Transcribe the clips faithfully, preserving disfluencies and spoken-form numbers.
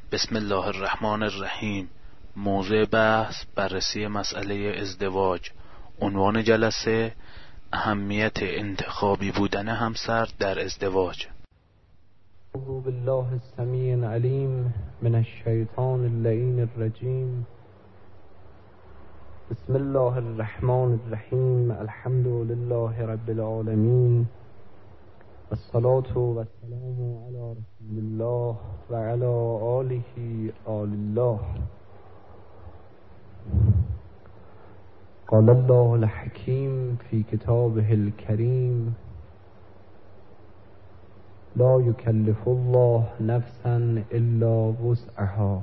بسم الله الرحمن الرحیم. موضوع بحث بررسی مسئله ازدواج. عنوان جلسه اهمیت انتخابی بودن همسر در ازدواج. اعوذ بالله السمیع العلیم من الشیطان اللعین الرجیم. بسم الله الرحمن الرحیم. الحمد لله رب العالمین، والصلاة والسلام علی رسول الله و علی آله آل الله. قال الله الحکیم فی کتابه الکریم: لا یکلف الله نفسا الا وسعها.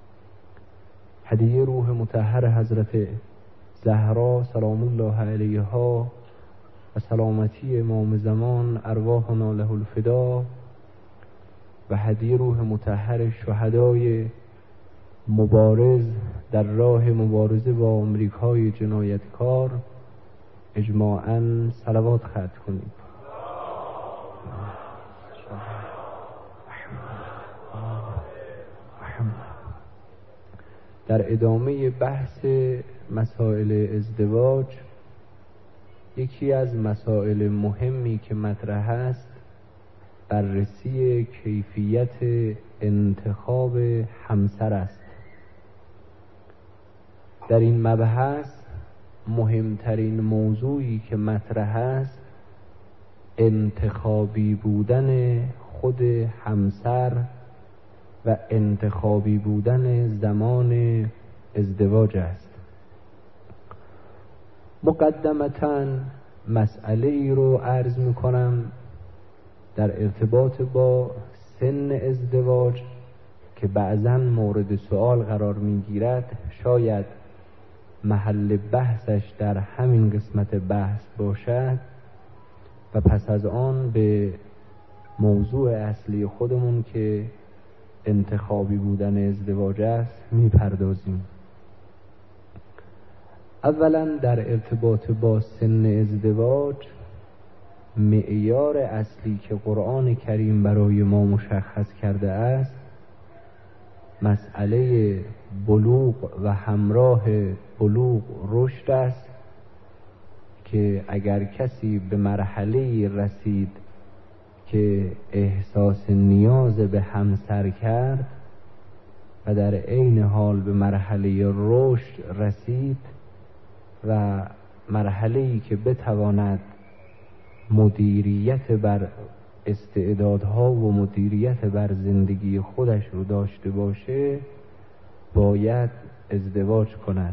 هدیه روح مطهر حضرت زهرا سلام الله علیها و سلامتی امام زمان ارواحنا له الفدا، و هدیه روح مطهر شهدای مبارز در راه مبارزه با آمریکای جنایتکار. اجماعاً صلوات ختم کنید. در ادامه بحث مسائل ازدواج، یکی از مسائل مهمی که مطرح است بررسی کیفیت انتخاب همسر است. در این مبحث مهمترین موضوعی که مطرح است انتخابی بودن خود همسر و انتخابی بودن زمان ازدواج است. مقدمتاً مسئله ای رو عرض می کنم در ارتباط با سن ازدواج که بعضاً مورد سؤال قرار می گیرد. شاید محل بحثش در همین قسمت بحث باشد و پس از آن به موضوع اصلی خودمون که انتخابی بودن ازدواج است می پردازیم. اولا در ارتباط با سن ازدواج، معیار اصلی که قرآن کریم برای ما مشخص کرده است مسئله بلوغ و همراه بلوغ رشد است که اگر کسی به مرحله رسید که احساس نیاز به همسر کرد و در عین حال به مرحله رشد رسید و مرحله‌ای که بتواند مدیریت بر استعدادها و مدیریت بر زندگی خودش رو داشته باشه، باید ازدواج کند.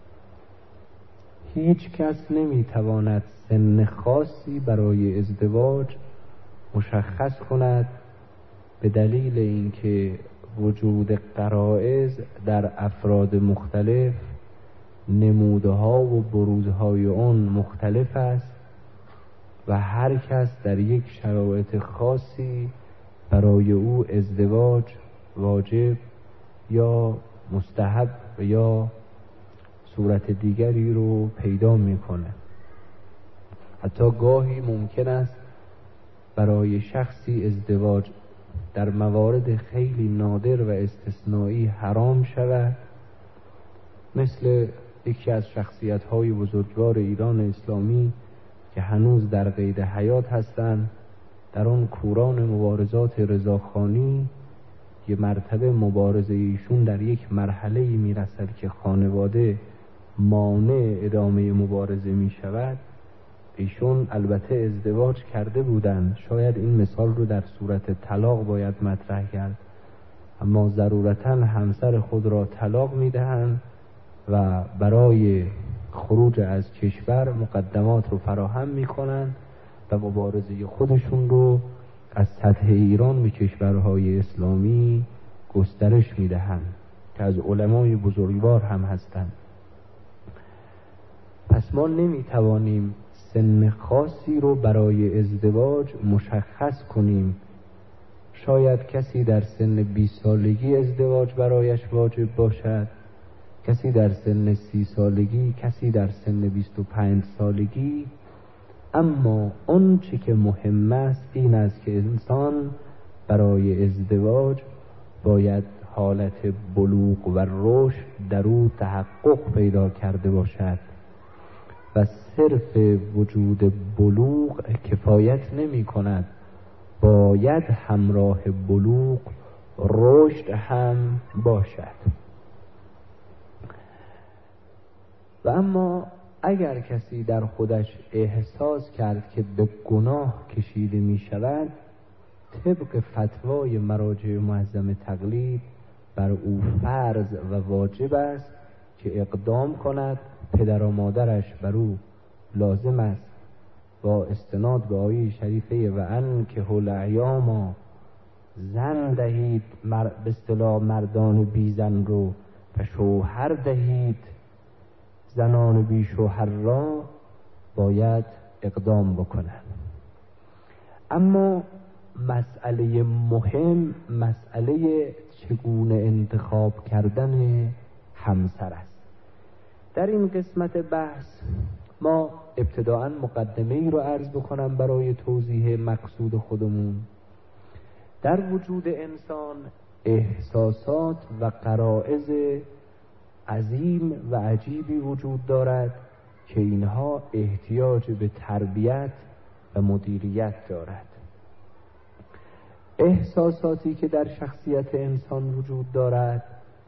هیچ کس نمیتواند سن خاصی برای ازدواج مشخص کند به دلیل اینکه وجود غرایز در افراد مختلف نمودها و بروزهای آن مختلف است و هر کس در یک شرایط خاصی برای او ازدواج واجب یا مستحب یا صورت دیگری رو پیدا میکنه. حتی گاهی ممکن است برای شخصی ازدواج در موارد خیلی نادر و استثنایی حرام شود، مثل یکی از شخصیت‌های بزرگوار ایران اسلامی که هنوز در قید حیات هستند. در آن کوران مبارزات رضاخانی یه مرتبه مبارزه ایشون در یک مرحله‌ای میرسد که خانواده مانع ادامه مبارزه میشود. ایشون البته ازدواج کرده بودند، شاید این مثال رو در صورت طلاق باید مطرح کرد، اما ضرورتاً همسر خود را طلاق میدهند و برای خروج از کشور مقدمات رو فراهم میکنند و مبارزه خودشون رو از سطح ایران به کشورهای اسلامی گسترش میدهند که از علمای بزرگوار هم هستند. پس ما نمیتوانیم سن خاصی رو برای ازدواج مشخص کنیم. شاید کسی در سن بیست سالگی ازدواج برایش واجب باشد، کسی در سن سی سالگی، کسی در سن بیست و پنج سالگی. اما اون چی که مهم است این است که انسان برای ازدواج باید حالت بلوغ و رشد در او تحقق پیدا کرده باشد و صرف وجود بلوغ کفایت نمی کند، باید همراه بلوغ رشد هم باشد. و اما اگر کسی در خودش احساس کرد که به گناه کشیده می شود، طبق فتوای مراجع معظم تقلید بر او فرض و واجب است که اقدام کند. پدر و مادرش بر او لازم است با استناد به آیه شریفه و انکحوا الایام، زن دهید مر... به اصطلاح مردان بی زن رو و شوهر دهید زنان بی شوهر را، باید اقدام بکنند. اما مسئله مهم مسئله چگونه انتخاب کردن همسر است. در این قسمت بحث ما ابتداءً مقدمه ای رو عرض بکنم برای توضیح مقصود خودمون. در وجود انسان احساسات و غرایز عظیم و عجیبی وجود دارد که اینها احتیاج به تربیت و مدیریت دارد. احساساتی که در شخصیت انسان وجود دارد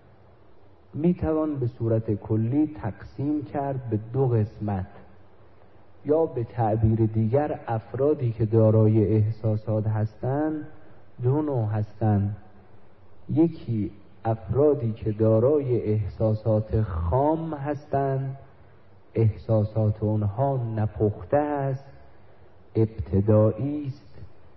میتوان به صورت کلی تقسیم کرد به دو قسمت، یا به تعبیر دیگر افرادی که دارای احساسات هستند دو نوع هستند. یکی افرادی که دارای احساسات خام هستند، احساسات آنها نپخته است، ابتدایی است،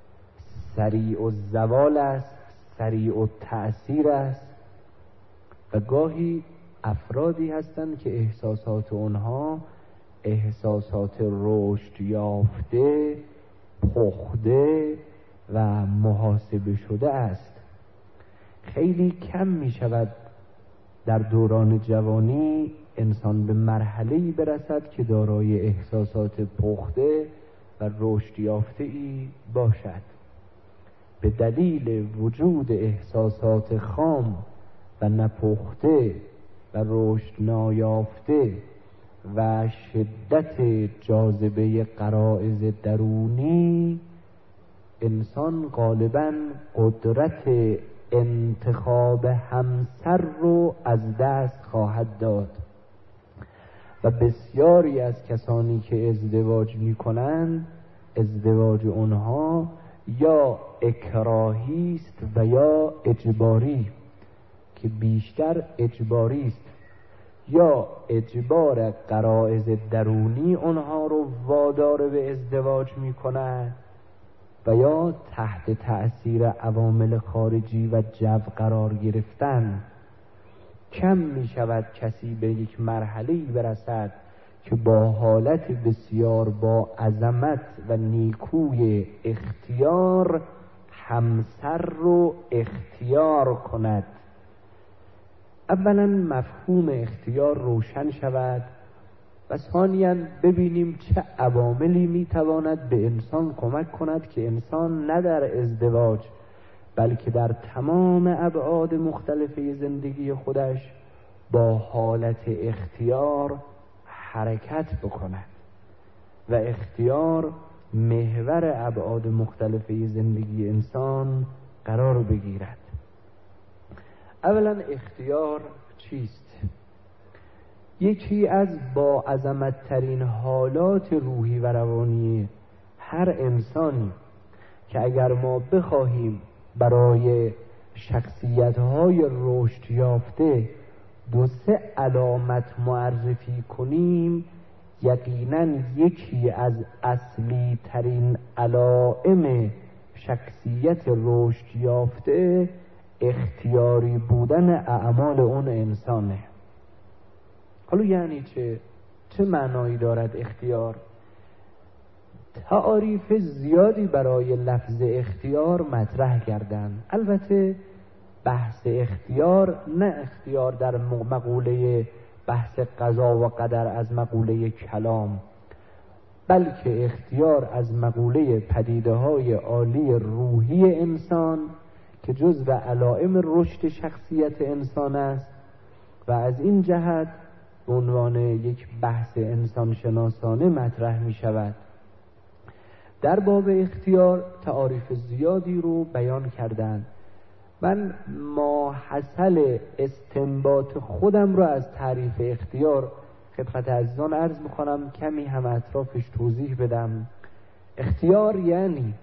سریع الزوال است، سریع التأثیر است. و گاهی افرادی هستند که احساسات آنها احساسات رشد یافته، پخته و محاسبه شده است. خیلی کم می شود در دوران جوانی انسان به مرحله‌ای برسد که دارای احساسات پخته و رشد یافته ای باشد. به دلیل وجود احساسات خام و نپخته و رشد نایافته و شدت جاذبه غرایز درونی، انسان غالباً قدرت انتخاب همسر رو از دست خواهد داد و بسیاری از کسانی که ازدواج می کنند، ازدواج اونها یا اکراهی است و یا اجباری، که بیشتر اجباری است. یا اجبار غرایز درونی اونها رو وادار به ازدواج می کند و یا تحت تأثیر عوامل خارجی و جو قرار گرفتن. کم می شود کسی به یک مرحله‌ای برسد که با حالت بسیار با عظمت و نیکوی اختیار همسر رو اختیار کند. اولا مفهوم اختیار روشن شود و ثانیاً ببینیم چه عواملی میتواند به انسان کمک کند که انسان نه در ازدواج بلکه در تمام ابعاد مختلفه زندگی خودش با حالت اختیار حرکت بکند و اختیار محور ابعاد مختلفه زندگی انسان قرار بگیرد. اولا اختیار چیست؟ یکی از با عظمت ترین حالات روحی و روانی هر انسانی که اگر ما بخواهیم برای شخصیت‌های رشد یافته دو سه علامت معرفی کنیم، یقیناً یکی از اصلی ترین علائم شخصیت رشد یافته اختیاری بودن اعمال اون انسانه. حالا یعنی چه؟ چه معنایی دارد اختیار؟ تعاریف زیادی برای لفظ اختیار مطرح کردند. البته بحث اختیار نه اختیار در مقوله بحث قضا و قدر از مقوله کلام، بلکه اختیار از مقوله پدیده های عالی روحی انسان که جزو علائم رشد شخصیت انسان است و از این جهت به عنوان یک بحث انسان شناسانه مطرح می شود. در باب اختیار تعاریف زیادی رو بیان کردند. من ماحصل استنباط خودم رو از تعریف اختیار خدمت عزیزان عرض میکنم، کمی هم اطرافش توضیح بدم. اختیار یعنی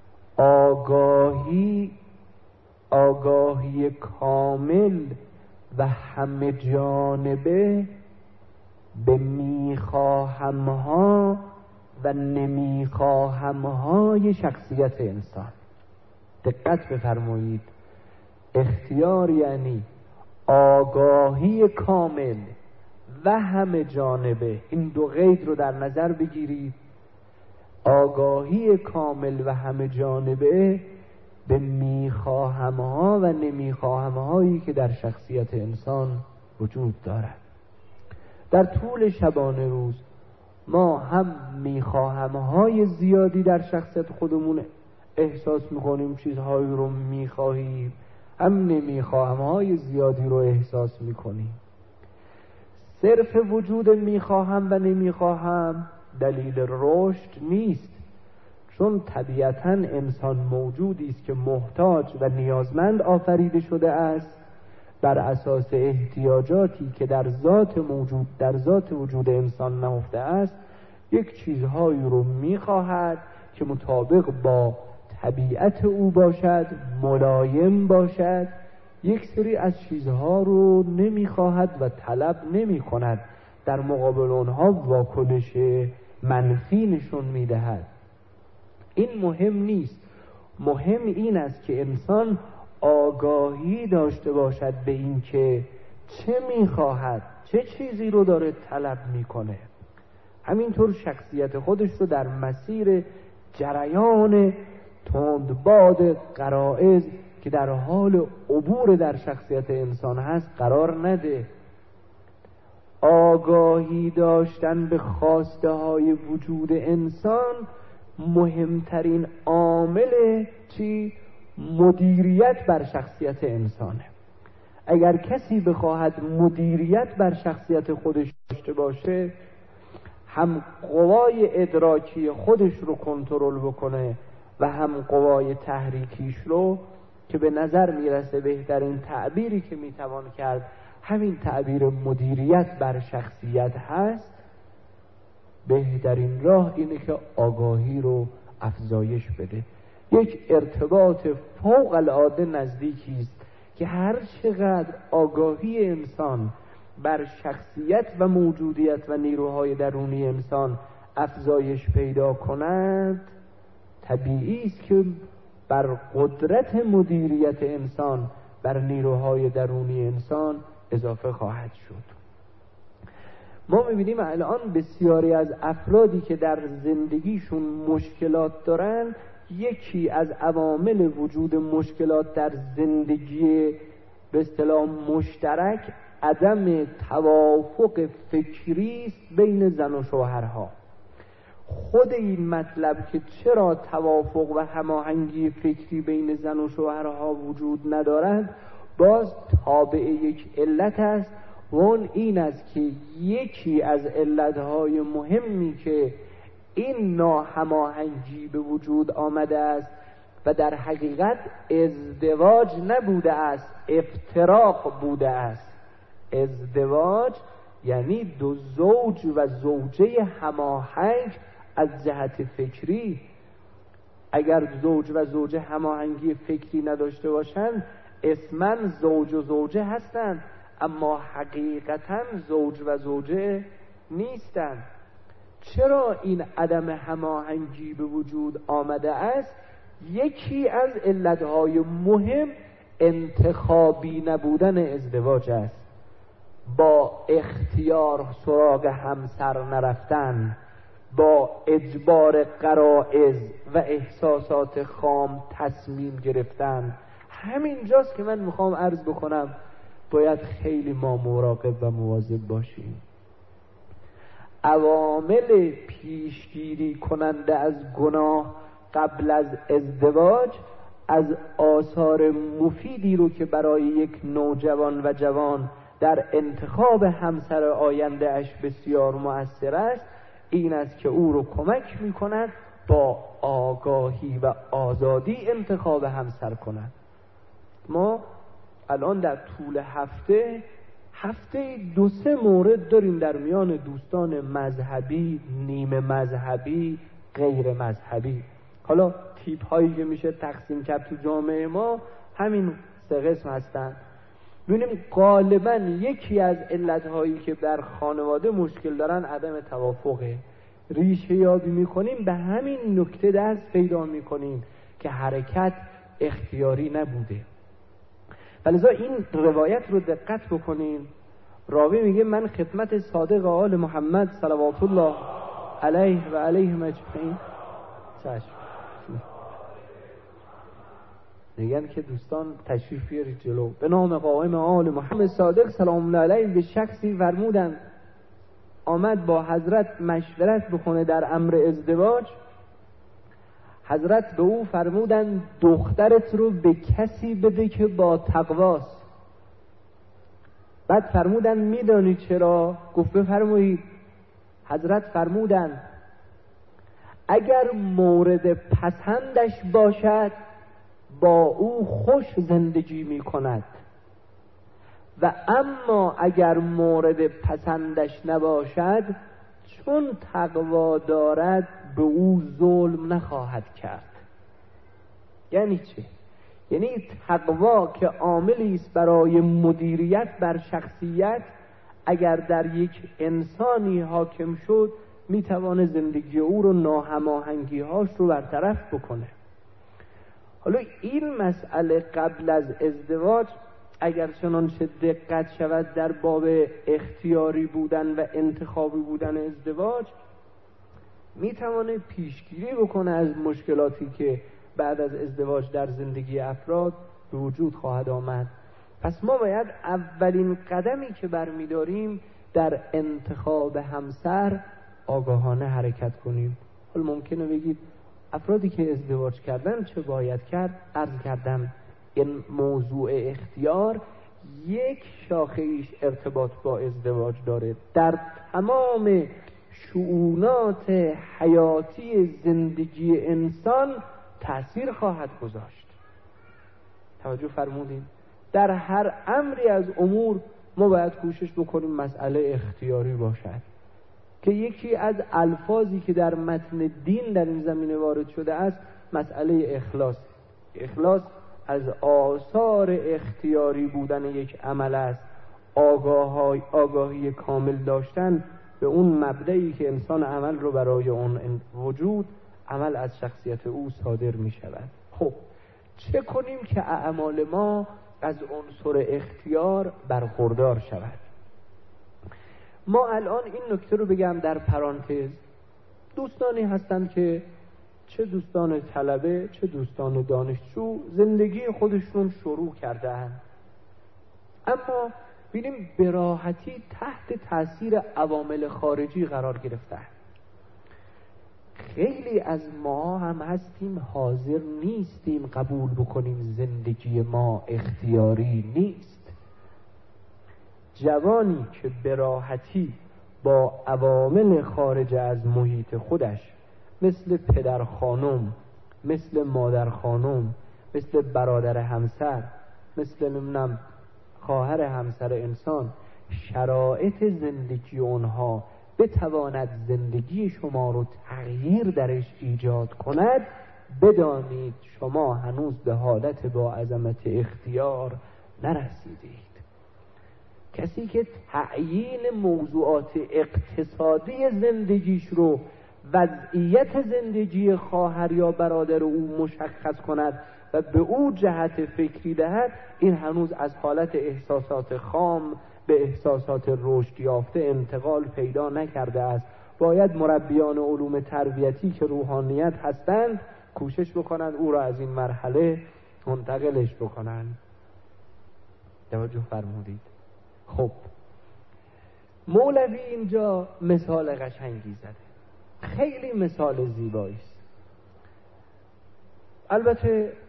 آگاهی آگاهی کامل و همه جانبه به میخواهمها و نمیخواهمهای شخصیت انسان. دقت بفرمایید، اختیار یعنی آگاهی کامل و همه جانبه. این دو قید رو در نظر بگیرید. آگاهی کامل و همه جانبه به میخواهمها و نمیخواهمهایی که در شخصیت انسان وجود دارد. در طول شبانه روز ما هم میخواهمهای زیادی در شخصیت خودمون احساس میکنیم، چیزهایی رو میخواهیم، هم نمیخواهمهای زیادی رو احساس میکنیم. صرف وجود میخواهم و نمیخواهم دلیل رشد نیست، چون طبیعتاً انسان موجودی است که محتاج و نیازمند آفریده شده است. بر اساس احتیاجاتی که در ذات موجود در ذات وجود انسان نهفته است، یک چیزهایی رو میخواهد که مطابق با طبیعت او باشد، ملایم باشد. یک سری از چیزها رو نمیخواهد و طلب نمی کند، در مقابل آنها واکنش منفی نشون میدهد. این مهم نیست. مهم این است که انسان آگاهی داشته باشد به این که چه میخواهد، چه چیزی رو داره طلب میکنه. همینطور شخصیت خودش رو در مسیر جریان تندباد غرایز که در حال عبور در شخصیت انسان هست قرار نده. آگاهی داشتن به خواسته های وجود انسان مهمترین عامل چی؟ مدیریت بر شخصیت انسانه. اگر کسی بخواهد مدیریت بر شخصیت خودش داشته باشه، هم قوای ادراکی خودش رو کنترل بکنه و هم قوای تحریکیش رو، که به نظر میرسه بهترین تعبیری که میتوان کرد همین تعبیر مدیریت بر شخصیت هست، بهترین راه اینه که آگاهی رو افزایش بده. یک ارتباط فوق العاده نزدیکی است که هر چقدر آگاهی انسان بر شخصیت و موجودیت و نیروهای درونی انسان افزایش پیدا کند، طبیعی است که بر قدرت مدیریت انسان بر نیروهای درونی انسان اضافه خواهد شد. ما می‌بینیم الان بسیاری از افرادی که در زندگیشون مشکلات دارن، یکی از عوامل وجود مشکلات در زندگی به اصطلاح مشترک عدم توافق فکری است بین زن و شوهرها. خود این مطلب که چرا توافق و هماهنگی فکری بین زن و شوهرها وجود ندارد، باز تابع یک علت است و اون این است که یکی از علتهای مهمی که این ناهماهنگی به وجود آمده است و در حقیقت ازدواج نبوده است، افتراق بوده است. ازدواج یعنی دو زوج و زوجه هماهنگ از جهت فکری. اگر زوج و زوجه هماهنگی فکری نداشته باشند، اسماً زوج و زوجه هستند اما حقیقتاً زوج و زوجه نیستند. چرا این عدم هماهنگی به وجود آمده است؟ یکی از علتهای مهم انتخابی نبودن ازدواج است. با اختیار سراغ همسر نرفتن، با اجبار غرایز و احساسات خام تصمیم گرفتن. همین جاست که من میخوام عرض بکنم باید خیلی ما مراقب و مواظب باشیم. عوامل پیشگیری کننده از گناه قبل از ازدواج از آثار مفیدی رو که برای یک نوجوان و جوان در انتخاب همسر آینده اش بسیار مؤثر است، این است که او رو کمک می کند با آگاهی و آزادی انتخاب همسر کند. ما الان در طول هفته هفته دو سه مورد داریم در میان دوستان مذهبی، نیمه مذهبی، غیر مذهبی. حالا تیپ هایی که میشه تقسیم کرد تو جامعه ما همین سه قسم هستن. ببینیم غالبا یکی از علتهایی که در خانواده مشکل دارن عدم توافقه. ریشه یابی میکنیم به همین نکته دست پیدا میکنیم که حرکت اختیاری نبوده. ولذا این روایت رو دقت بکنین. راوی میگه من خدمت صادق آل محمد صلوات الله علیه و علیه مجمعین چشم میگن که دوستان تشریف بیارید جلو. به نام قائم آل محمد صادق سلام الله علیه به شخصی فرمودن آمد با حضرت مشورت بکنه در امر ازدواج. حضرت به او فرمودن دخترت رو به کسی بده که با تقواست. بعد فرمودن میدانی چرا؟ گفت بفرمایید. حضرت فرمودن اگر مورد پسندش باشد با او خوش زندگی می کند و اما اگر مورد پسندش نباشد چون تقوا دارد به او ظلم نخواهد کرد. یعنی چه؟ یعنی تقوا که عاملی است برای مدیریت بر شخصیت اگر در یک انسانی حاکم شد میتوانه زندگی او رو ناهماهنگی هاش رو برطرف بکنه. حالا این مسئله قبل از ازدواج اگر چنانچه دقت شود در باب اختیاری بودن و انتخابی بودن ازدواج میتوانه پیشگیری بکنه از مشکلاتی که بعد از ازدواج در زندگی افراد به وجود خواهد آمد. پس ما باید اولین قدمی که برمیداریم در انتخاب همسر آگاهانه حرکت کنیم. حالا ممکنه بگید افرادی که ازدواج کردن چه باید کرد؟ عرض کردم این موضوع اختیار یک شاخه ایش ارتباط با ازدواج داره. در تمام شؤونات حیاتی زندگی انسان تأثیر خواهد گذاشت. توجه فرمودین؟ در هر امری از امور ما باید کوشش بکنیم مسئله اختیاری باشد که یکی از الفاظی که در متن دین در این زمینه وارد شده است مسئله اخلاص. اخلاص از آثار اختیاری بودن یک عمل است. آگاهی آگاهی کامل داشتن به اون مبدئی که انسان عمل رو برای اون وجود عمل از شخصیت او صادر می شود. خب چه کنیم که اعمال ما از عنصر اختیار برخوردار شود؟ ما الان این نکته رو بگم در پرانتز. دوستانی هستند که چه دوستان طلبه چه دوستان دانشجو زندگی خودشون شروع کردن، اما ببینیم به راحتی تحت تاثیر عوامل خارجی قرار گرفتن. خیلی از ما هم هستیم حاضر نیستیم قبول بکنیم زندگی ما اختیاری نیست. جوانی که به راحتی با عوامل خارج از محیط خودش مثل پدر خانم، مثل مادر خانم، مثل برادر همسر، مثل نمیدونم خواهر همسر انسان شرایط زندگی اونها بتواند زندگی شما رو تغییر درش ایجاد کند، بدانید شما هنوز به حالت با عظمت اختیار نرسیدید. کسی که تعیین موضوعات اقتصادی زندگیش رو وضعیت زندگی خواهر یا برادر او مشخص کند و به او جهت فکری دهد، این هنوز از حالت احساسات خام به احساسات رشد یافته انتقال پیدا نکرده است. باید مربیان علوم تربیتی که روحانیت هستند کوشش بکنند او را از این مرحله منتقلش بکنند. توجه فرمودید؟ خب مولوی اینجا مثال قشنگی زده، خیلی مثال زیبایی است. البته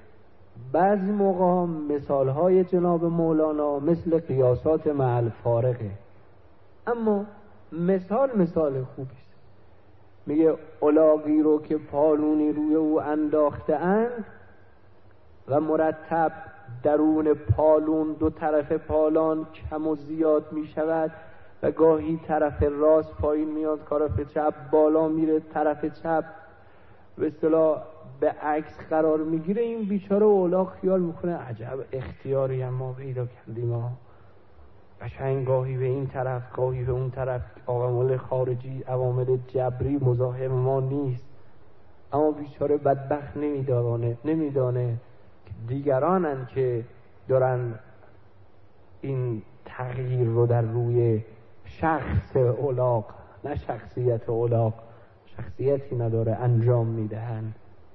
بعضی موقع مثالهای جناب مولانا مثل قیاسات مع الفارقه، اما مثال مثال خوبی است. میگه الاغی رو که پالونی روی او انداخته اند و مرتب درون پالون دو طرف پالان کم و زیاد می شود و گاهی طرف راست پایین میاد، طرف چپ بالا میره، طرف چپ به اصطلاح به عکس قرار میگیره. این بیچاره اولاغ خیال میکنه عجب اختیاری هم ما پیدا کردیم، ما قشنگ گاهی به این طرف گاهی به اون طرف، عوامل خارجی عوامل جبری مزاحم ما نیست. اما بیچاره بدبخت نمیدانه نمیدانه که دیگرانن که دارن این تغییر رو در روی شخص اولاغ، نه شخصیت اولاغ، شخصیتی نداره، انجام میدهند.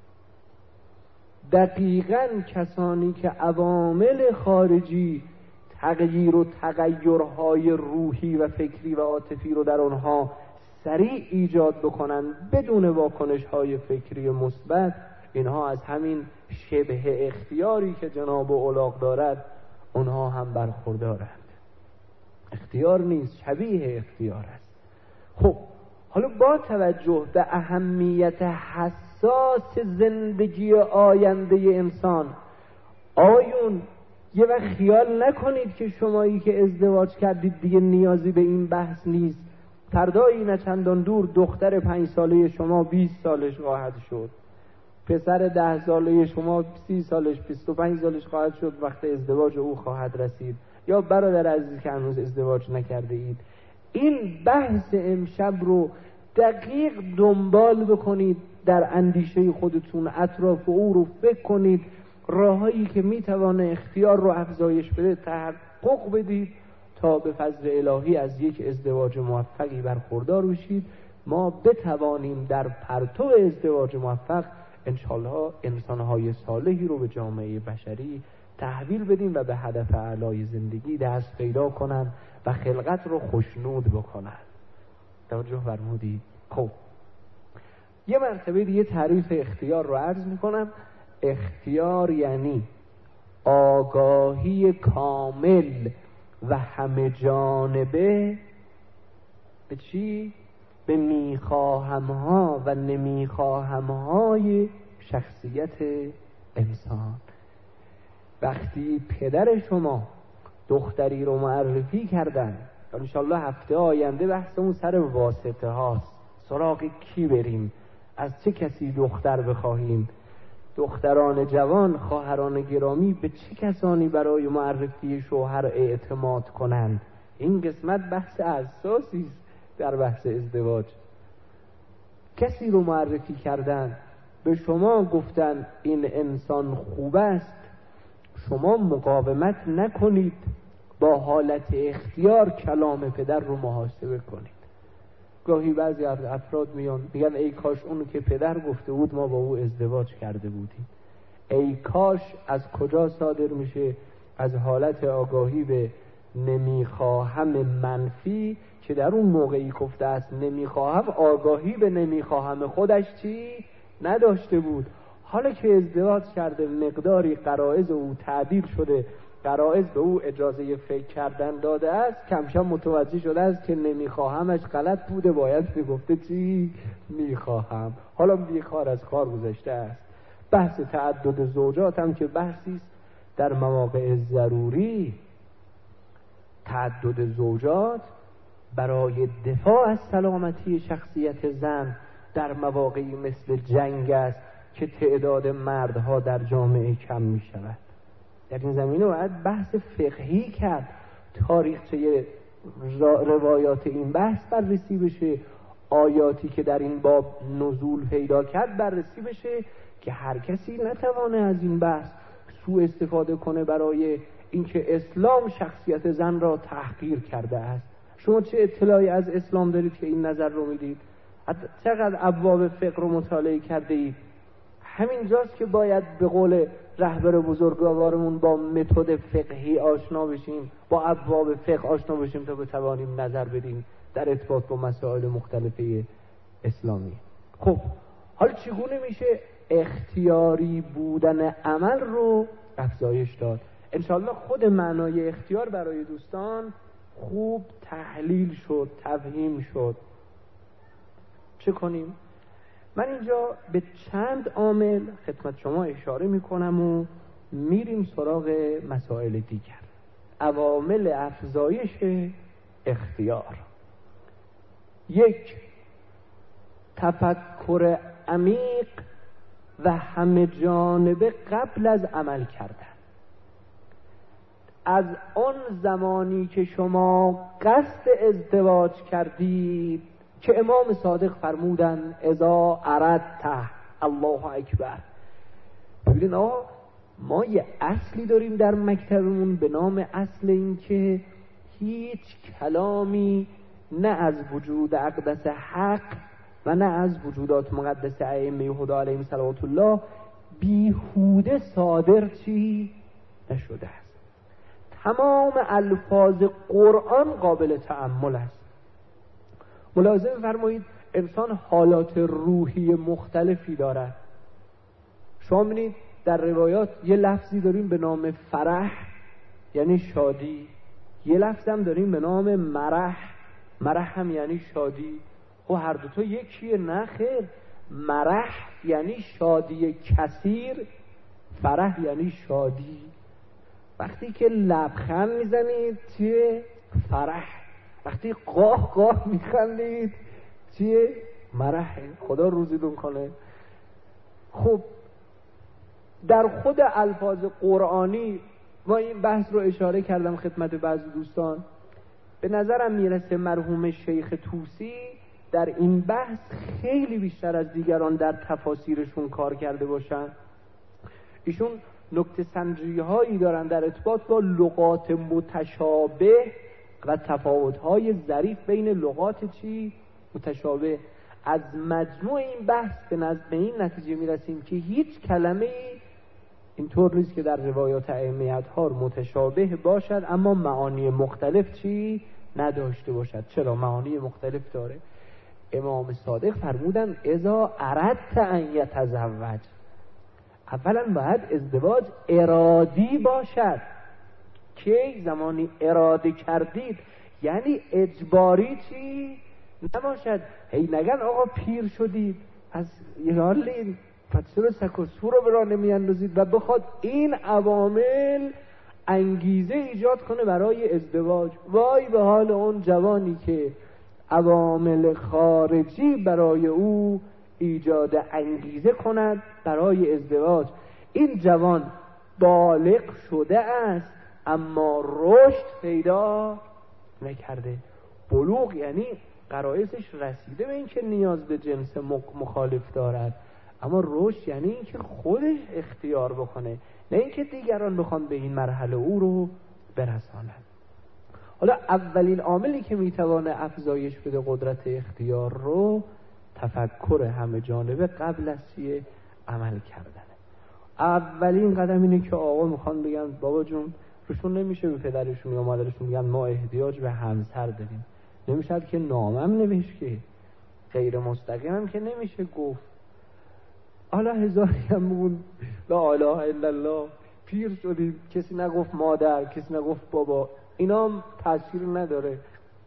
دقیقاً کسانی که عوامل خارجی تغییر و تغیرهای روحی و فکری و عاطفی رو در آنها سریع ایجاد بکنن بدون واکنش‌های فکری مثبت، اینها از همین شبه اختیاری که جناب اولاغ دارد اونها هم برخوردارند. اختیار نیست، شبیه اختیار است. خب حالا با توجه به اهمیت حساس زندگی آینده انسان، آیون یه وقت خیال نکنید که شمایی که ازدواج کردید دیگه نیازی به این بحث نیست. فردایی نه چندان دور دختر پنج ساله شما بیست سالش خواهد شد، پسر ده ساله شما سی سالش بیست و پنج سالش خواهد شد وقت ازدواج او خواهد رسید، یا برادر عزیز که هنوز ازدواج نکرده اید. این بحث امشب رو دقیق دنبال بکنید، در اندیشه خودتون اطراف او رو فکر کنید، راهایی که میتوانه اختیار رو افزایش بده تحقق بدید تا به فضل الهی از یک ازدواج موفقی برخوردار بشید. ما بتوانیم در پرتو ازدواج موفق انشالله انسانهای صالحی رو به جامعه بشری تحویل بدیم و به هدف اعلای زندگی دست پیدا کنن و خلقت رو خوشنود بکنن. توجه فرمودید؟ خب یه مرتبه دیگه تعریف اختیار رو عرض میکنم. اختیار یعنی آگاهی کامل و همه جانبه به چی؟ به میخواهمها و نمیخواهمهای شخصیت انسان. وقتی پدر شما دختری رو معرفی کردن، انشالله هفته آینده بحثمون سر واسطه هاست، سراغ کی بریم، از چه کسی دختر بخواهیم، دختران جوان، خواهران گرامی به چه کسانی برای معرفی شوهر اعتماد کنند. این قسمت بحث اساسی است در بحث ازدواج. کسی رو معرفی کردن، به شما گفتن این انسان خوب است، شما مقاومت نکنید، با حالت اختیار کلام پدر رو محاسبه کنید. گاهی بعضی از افراد میان میگن ای کاش اونو که پدر گفته بود ما با او ازدواج کرده بودیم. ای کاش از کجا صادر میشه؟ از حالت آگاهی به نمیخواهم منفی که در اون موقعی گفته است نمیخواهم، آگاهی به نمیخواهم خودش چی نداشته بود. حالا که ازدواج کرده، مقداری غرایز او تعدیل شده، غرایز به او اجازه فکر کردن داده است، کم کم متوجه شده است که نمیخواهمش غلط بوده، باید میگفته چی میخواهم. حالا دیگه کار از کار گذشته است. بحث تعدد زوجات هم که بحثی است در مواقع ضروری. تعدد زوجات برای دفاع از سلامتی شخصیت زن در مواقعی مثل جنگ است که تعداد مردها در جامعه کم می شود. در این زمینه باید بحث فقهی کرد، تاریخچه روایات این بحث بررسی بشه، آیاتی که در این باب نزول پیدا کرد بررسی بشه که هر کسی نتوانه از این بحث سوء استفاده کنه برای اینکه اسلام شخصیت زن را تحقیر کرده است. شما چه اطلاعی از اسلام دارید که این نظر رو میدید؟ چقدر ابواب فقه رو مطالعه کرده اید؟ همین جاست که باید به قول رهبر بزرگوارمون با متد فقهی آشنا بشیم، با ابواب فقه آشنا بشیم تا بتوانیم نظر بدیم در ارتباط با مسائل مختلفه اسلامی. خب حالا چگونه میشه اختیاری بودن عمل رو افزایش داد. انشالله خود معنای اختیار برای دوستان خوب تحلیل شد، تفهیم شد. چه کنیم؟ من اینجا به چند عامل خدمت شما اشاره میکنم و میریم سراغ مسائل دیگر. عوامل افزایش اختیار: یک، تفکر عمیق و همه جانبه قبل از عمل کردن. از آن زمانی که شما قصد ازدواج کردید که امام صادق فرمودن اذا اردت الله اکبر. ببینید آقا، ما یه اصلی داریم در مکتبمون به نام اصل این که هیچ کلامی نه از وجود اقدس حق و نه از وجودات مقدس ائمه هدی علیهم صلوات الله بیهوده صادر چی نشده است. تمام الفاظ قرآن قابل تأمل است. ملاحظه فرمایید انسان حالات روحی مختلفی دارد. شما ببینید در روایات یه لفظی داریم به نام فرح یعنی شادی، یه لفظ هم داریم به نام مرح، مرح هم یعنی شادی. و هر دوتا یکیه؟ نه خیر، مرح یعنی شادی کثیر، فرح یعنی شادی. وقتی که لبخند میزنید چیه؟ فرح. وقتی قاه قاه میخندید چیه؟ مرح. خدا روزیتون کنه. خب در خود الفاظ قرآنی ما این بحث رو اشاره کردم خدمت بعضی دوستان. به نظرم میرسه مرحوم شیخ طوسی در این بحث خیلی بیشتر از دیگران در تفاسیرشون کار کرده باشن. ایشون نکته سنجی هایی دارن در ارتباط با لغات متشابه و تفاوت های ظریف بین لغات چی متشابه. از مجموع این بحث به نظر به این نتیجه میرسیم که هیچ کلمه اینطور نیست که در روایات ائمه اطهار متشابه باشد اما معانی مختلف چی نداشته باشد. چرا؟ معانی مختلف داره. امام صادق فرمودن اذا اردت ان یتزوج، اولا باید ازدواج ارادی باشد. که زمانی اراده کردید یعنی اجباری چی نباشد. هی نگن آقا پیر شدید از یارلین پس رو سک و سو رو برا نمی اندازید و بخواد این عوامل انگیزه ایجاد کنه برای ازدواج. وای به حال اون جوانی که عوامل خارجی برای او ایجاد انگیزه کند برای ازدواج. این جوان بالغ شده است اما رشد پیدا نکرده. بلوغ یعنی غرایزش رسیده به این که نیاز به جنس مخالف دارد، اما رشد یعنی این که خودش اختیار بکنه، نه این که دیگران بخوان به این مرحله او رو برسانند. حالا اولین عاملی که میتوانه افزایش بده قدرت اختیار رو تفکر همه جانبه قبل از چیه عمل کردنه. اولین قدم اینه که آقا میخوان بگن بابا جون روشون نمیشه به پدرشون یا مادرشون بگن ما احتیاج به همسر داریم. نمیشه که نامم نوشت که غیر مستقیم هم که نمیشه گفت. حالا هزاری هم بگون لا اله الا الله، پیر شدیم کسی نگفت مادر، کسی نگفت بابا، اینا هم تاثیر نداره.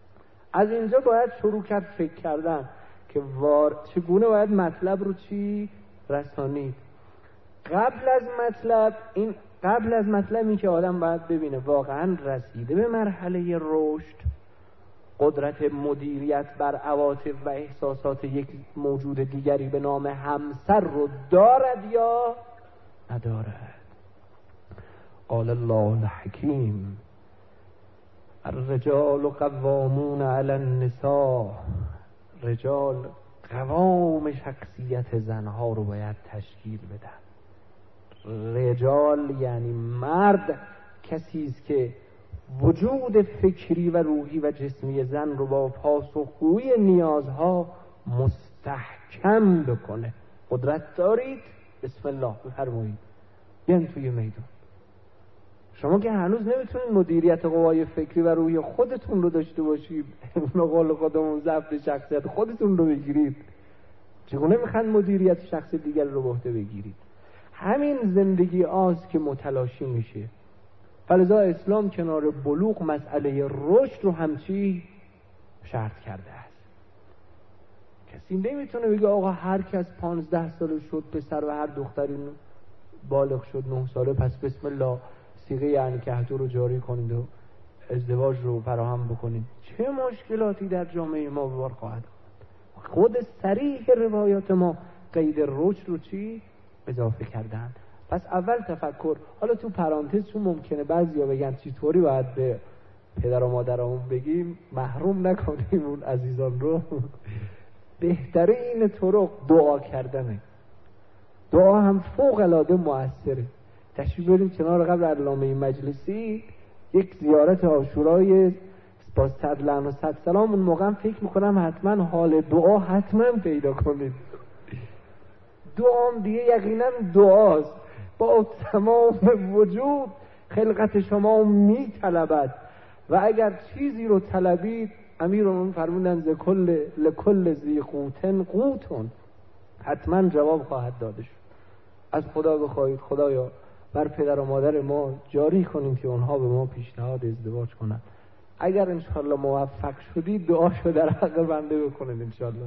از اینجا باید شروع کرد فکر کردن که وار چگونه باید مطلب رو چی رسانید. قبل از مطلب این قبل از مطلبی که آدم باید ببینه واقعا رسیده به مرحله رشد، قدرت مدیریت بر عواطف و احساسات یک موجود دیگری به نام همسر رو دارد یا ندارد. قال الله الحکیم الرجال قوامون علی النساء. رجال قوام شخصیت زنها رو باید تشکیل بدن. رجال یعنی مرد کسی است که وجود فکری و روحی و جسمی زن رو با پاسخگویی نیازها مستحکم بکنه. قدرت دارید؟ بسم الله بفرمایید بیان توی میدان. شما که هنوز نمیتونید مدیریت قوای فکری و روحی خودتون رو داشته باشید، اون قول خودمون ضبط شخصیت خودتون رو بگیرید، چگونه میخواید مدیریت شخص دیگر رو به عهده بگیرید؟ همین زندگی آست که متلاشی میشه. فلذا اسلام کنار بلوغ مسئله رشد رو همچی شرط کرده است. کسی نمیتونه بگه آقا هر کس پانزده ساله شد پسر و هر دختری بالغ شد نه ساله پس بسم الله صیغه یعنی که رو جاری کنید و ازدواج رو فراهم بکنید. چه مشکلاتی در جامعه ما به بار خواهد آمد؟ خود صریح روایات ما قید رشد رو چی اضافه کردن. پس اول تفکر. حالا تو پرانتز چون ممکنه بعضیا بگن چطوری باید به پدر و مادرمون بگیم، محروم نکنیم اون عزیزان رو. بهترین طرق دعا کردنه. دعا هم فوق العاده مؤثره. تشریف بریم کنار قبر علامه مجلسی، یک زیارت عاشورای با صد لعن و صد سلام، اون موقع فکر میکنم حتما حال دعا حتما پیدا کنید. دعام دیگه یقینا دعاست. با تمام وجود خلقت شما میطلبد و اگر چیزی رو طلبید امیرون فرمودن ز کل لکل ذی قوتن قوتون، حتما جواب خواهد داده شد. از خدا بخواهید خدایا بر پدر و مادر ما جاری کنیم که اونها به ما پیشنهاد ازدواج کنند. اگر انشاءالله موفق شدید دعاشو در حق بنده بکنید انشاءالله.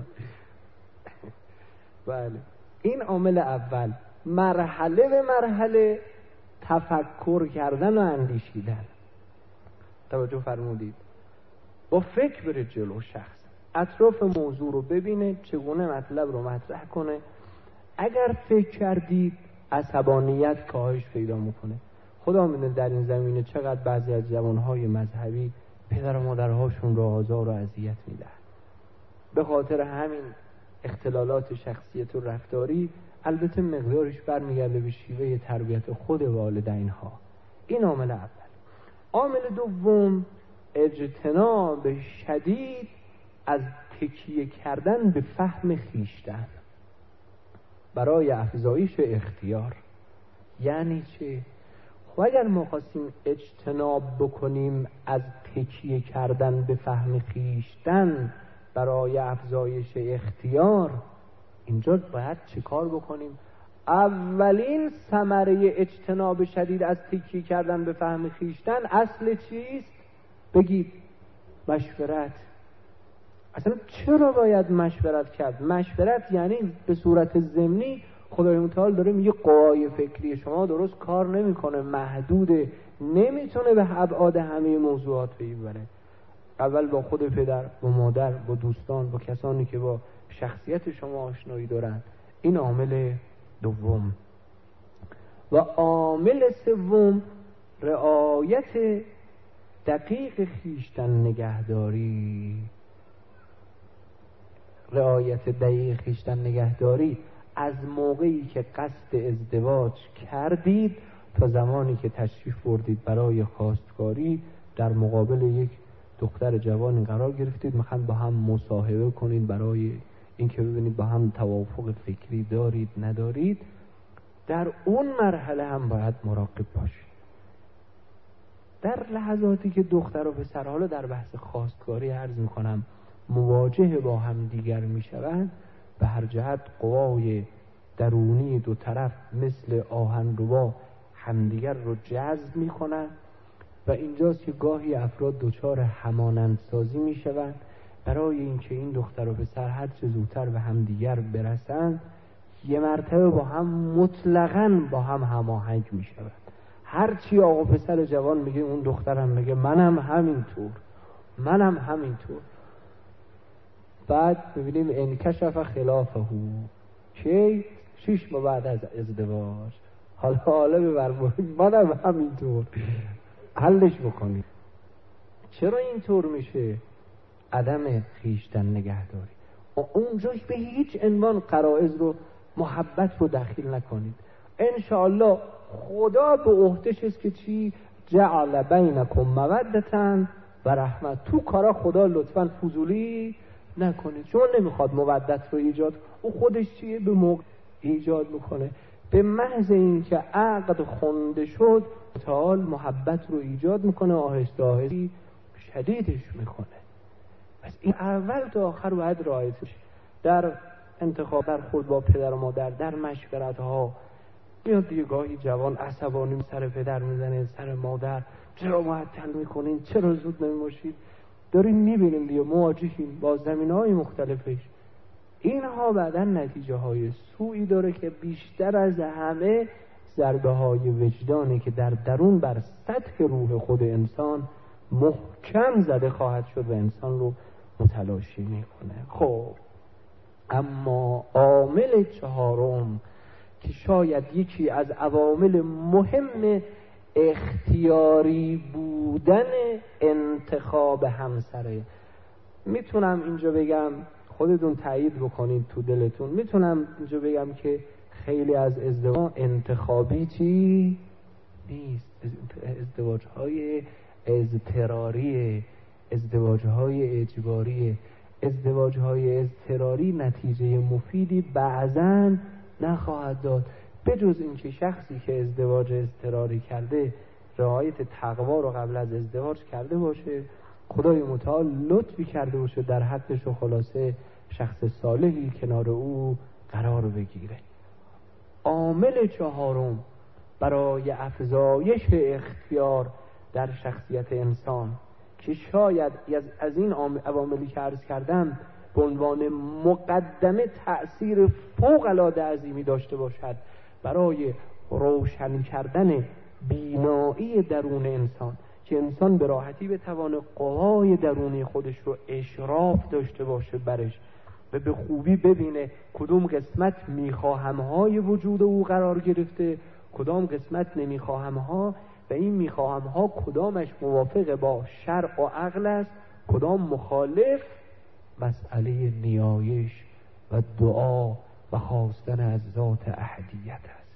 بله، این عامل اول. مرحله به مرحله تفکر کردن و اندیشیدن. توجه فرمودید؟ با فکر بره جلو. شخص اطراف موضوع رو ببینه، چگونه مطلب رو مطرح کنه. اگر فکر کردید عصبانیت کاهش پیدا میکنه. خدا میدونه در این زمینه چقدر بعضی از جوانهای مذهبی پدر و مادرهاشون رو آزار و اذیت میدن به خاطر همین اختلالات شخصیت و رفتاری. البته مقدارش برمیگرده به شیوه تربیت خود والدین ها. این عامل اول. عامل دوم اجتناب شدید از تکیه کردن به فهم خیشتن برای افزایش اختیار. یعنی چه؟ خب اگر ما خواستیم اجتناب بکنیم از تکیه کردن به فهم خیشتن برای افزایش اختیار، اینجا باید چه کار بکنیم؟ اولین ثمره اجتناب شدید از تکیه کردن به فهم خیشتن اصل چیست؟ بگید مشورت. اصلا چرا باید مشورت کرد؟ مشورت یعنی به صورت ضمنی خدای متعال داره میگه قوای فکری شما درست کار نمیکنه، محدوده، نمیتونه به ابعاد همه موضوعات پی ببره. اول با خود پدر، با مادر، با دوستان، با کسانی که با شخصیت شما آشنایی دارن. این عامل دوم. و عامل سوم رعایت دقیق خیشتن نگهداری. رعایت دقیق خیشتن نگهداری از موقعی که قصد ازدواج کردید تا زمانی که تشریف بردید برای خواستگاری در مقابل یک دختر جوان قرار گرفتید، میخواین با هم مصاحبه کنید برای اینکه ببینید با هم توافق فکری دارید ندارید. در اون مرحله هم باید مراقب باشید. در لحظاتی که دختر و پسر، حالا در بحث خواستگاری عرض میکنم، مواجه با هم دیگر میشوند، به هر جهت قوای درونی دو طرف مثل آهنربا همدیگر رو جذب میکنند و اینجاست که گاهی افراد دچار همانندسازی میشوند برای اینکه این دختر و پسر هر چه زودتر به همدیگر برسند یه مرتبه با هم مطلقاً با هم هماهنگ میشوند. هر چی آقا پسر جوان میگه اون دخترم میگه منم همینطور، منم همینطور. بعد ببینیم انکشف خلافه که شش ماه بعد از ازدواج حالا حالا ببرمونیم منم همینطور، حلش بکنیم. چرا اینطور میشه؟ عدم خیشتن نگهداری. اونجاش به هیچ عنوان غرایز رو، محبت رو دخیل نکنید. انشاءالله خدا به عهده‌ش است که چی؟ جعل بینکم مودة و رحمت. تو کارا خدا لطفاً فضولی نکنید. شما نمیخواد مودت رو ایجاد، او خودش چیه؟ به موقع ایجاد میکنه. به محض این که عقد خونده شد تعال محبت رو ایجاد میکنه، آهسته آهسته شدیدش میکنه. پس این اول تا آخر باید رعایتش. در انتخاب در خود با پدر و مادر، در مشورت ها. میاد دیگه گاهی جوان عصبانی سر پدر میزنه، سر مادر، چرا معطل میکنین، چرا زود نمیباشید. داریم میبینیم دیگه، مواجهیم با زمینه های مختلفش. اینها بعدا نتیجه های سوئی داره که بیشتر از همه ضربه های وجدانی که در درون بر سطح روح خود انسان محکم زده خواهد شد و انسان رو متلاشی میکنه. خب اما عامل چهارم که شاید یکی از عوامل مهم اختیاری بودن انتخاب همسره، میتونم اینجا بگم، خودتون تایید بکنید تو دلتون، میتونم اینجا بگم که خیلی از ازدواج انتخابی چی نیست، ازدواج های اضطراری، ازدواج های اجباری. ازدواج های اضطراری نتیجه مفیدی بعضاً نخواهد داد، به جز اینکه شخصی که ازدواج اضطراری کرده رعایت تقوا رو قبل از ازدواج کرده باشه، خدای متعال لطفی کرده باشه در حقش و خلاصه شخص صالحی کنار او قرار بگیره. عامل چهارم برای افزایش اختیار در شخصیت انسان که شاید از این عواملی که عرض کردم به عنوان مقدمه تأثیر فوق العاده عظیمی داشته باشد برای روشن کردن بینایی درون انسان، که انسان به راحتی بتوانه قوای درونی خودش رو اشراف داشته باشه برش و به خوبی ببینه کدوم قسمت میخواهمهای وجود او قرار گرفته، کدام قسمت نمیخواهمها، و این میخواهمها کدامش موافق با شرع و عقل است، کدام مخالف. مسئله نیایش و دعا و خواستن از ذات احدیت است.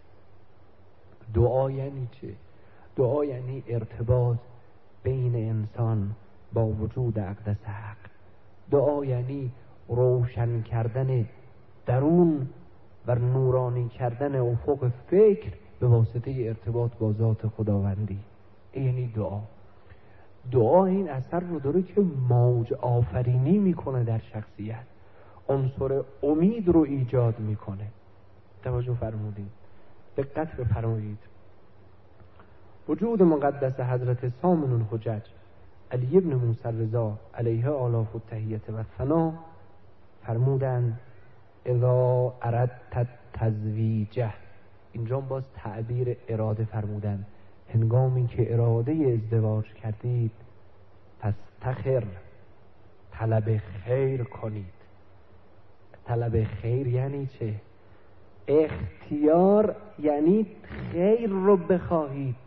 دعا یعنی چه؟ دعا یعنی ارتباط بین انسان با وجود اقدس حق. دعا یعنی روشن کردن درون و نورانی کردن افق فکر به واسطه ارتباط با ذات خداوندی. یعنی دعا. دعا این اثر رو داره که موج آفرینی میکنه در شخصیت، عنصر امید رو ایجاد میکنه. توجه فرمودید، دقت بفرمایید. وجود مقدس حضرت سامن الحجج علی ابن موسی رضا علیه آلاف التحیت و ثنا فرمودند اذا اردت تزویجه، اینجا باز تعبیر اراده فرمودن، هنگامی که اراده ازدواج کردید فاستخر، طلب خیر کنید. طلب خیر یعنی چه؟ اختیار یعنی خیر رو بخواهید،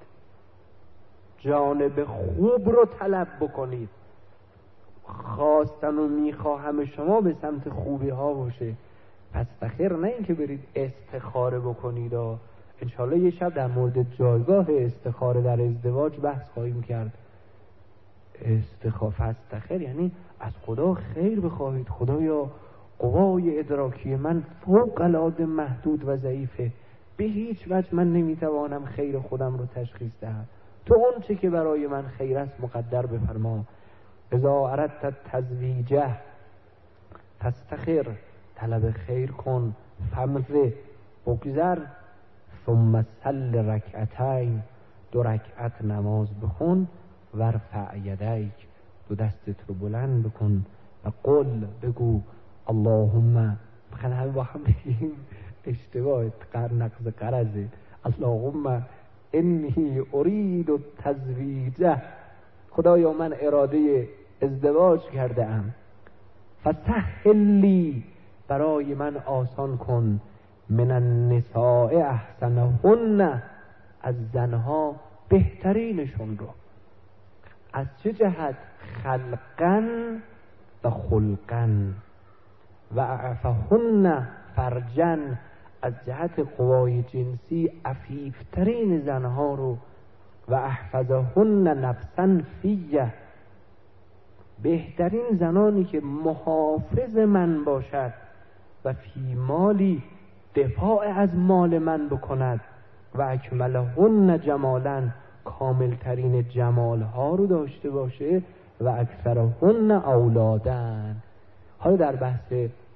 جانب خوب رو طلب بکنید. خواستن و میخواهم شما به سمت خوبی ها باشه. فاستخر نه اینکه برید استخاره بکنید. انشالله یه شب در مورد جایگاه استخاره در ازدواج بحث خواهیم کرد. استخاره فاستخر یعنی از خدا خیر بخواهید. خدایا قوای ادراکی من فوق العاده محدود و ضعیفه، به هیچ وجه من نمیتوانم خیر خودم رو تشخیص دهم، تو اون چه که برای من خیر است مقدر بفرما. اذا اردت تزویجه فاستخر، طلب خیر کن، فمزه بگذر، ثم صل رکعتین، دو رکعت نماز بخون، ورفع یدیک، دو دستت رو بلند بکن و قل بگو اللهم، بخن همه با هم بگیم اشتباه قر نقض قرضه، اللهم انی ارید التزویجه، خدایا من اراده ازدواج کرده ام، فسهل لی، برای من آسان کن، من النساء احسنهن، از زنها بهترینشون رو. از چه جهت؟ خلقن و خلقن، و اعفهن فرجن، از جهت قوای جنسی عفیفترین زنها رو، و احفظهن نفسا فیه، بهترین زنانی که محافظ من باشد، و فی مالی، دفاع از مال من بکند، و اکملهن جمالا، کاملترین جمال ها رو داشته باشه، و اکثرهن اولادن. حالا در بحث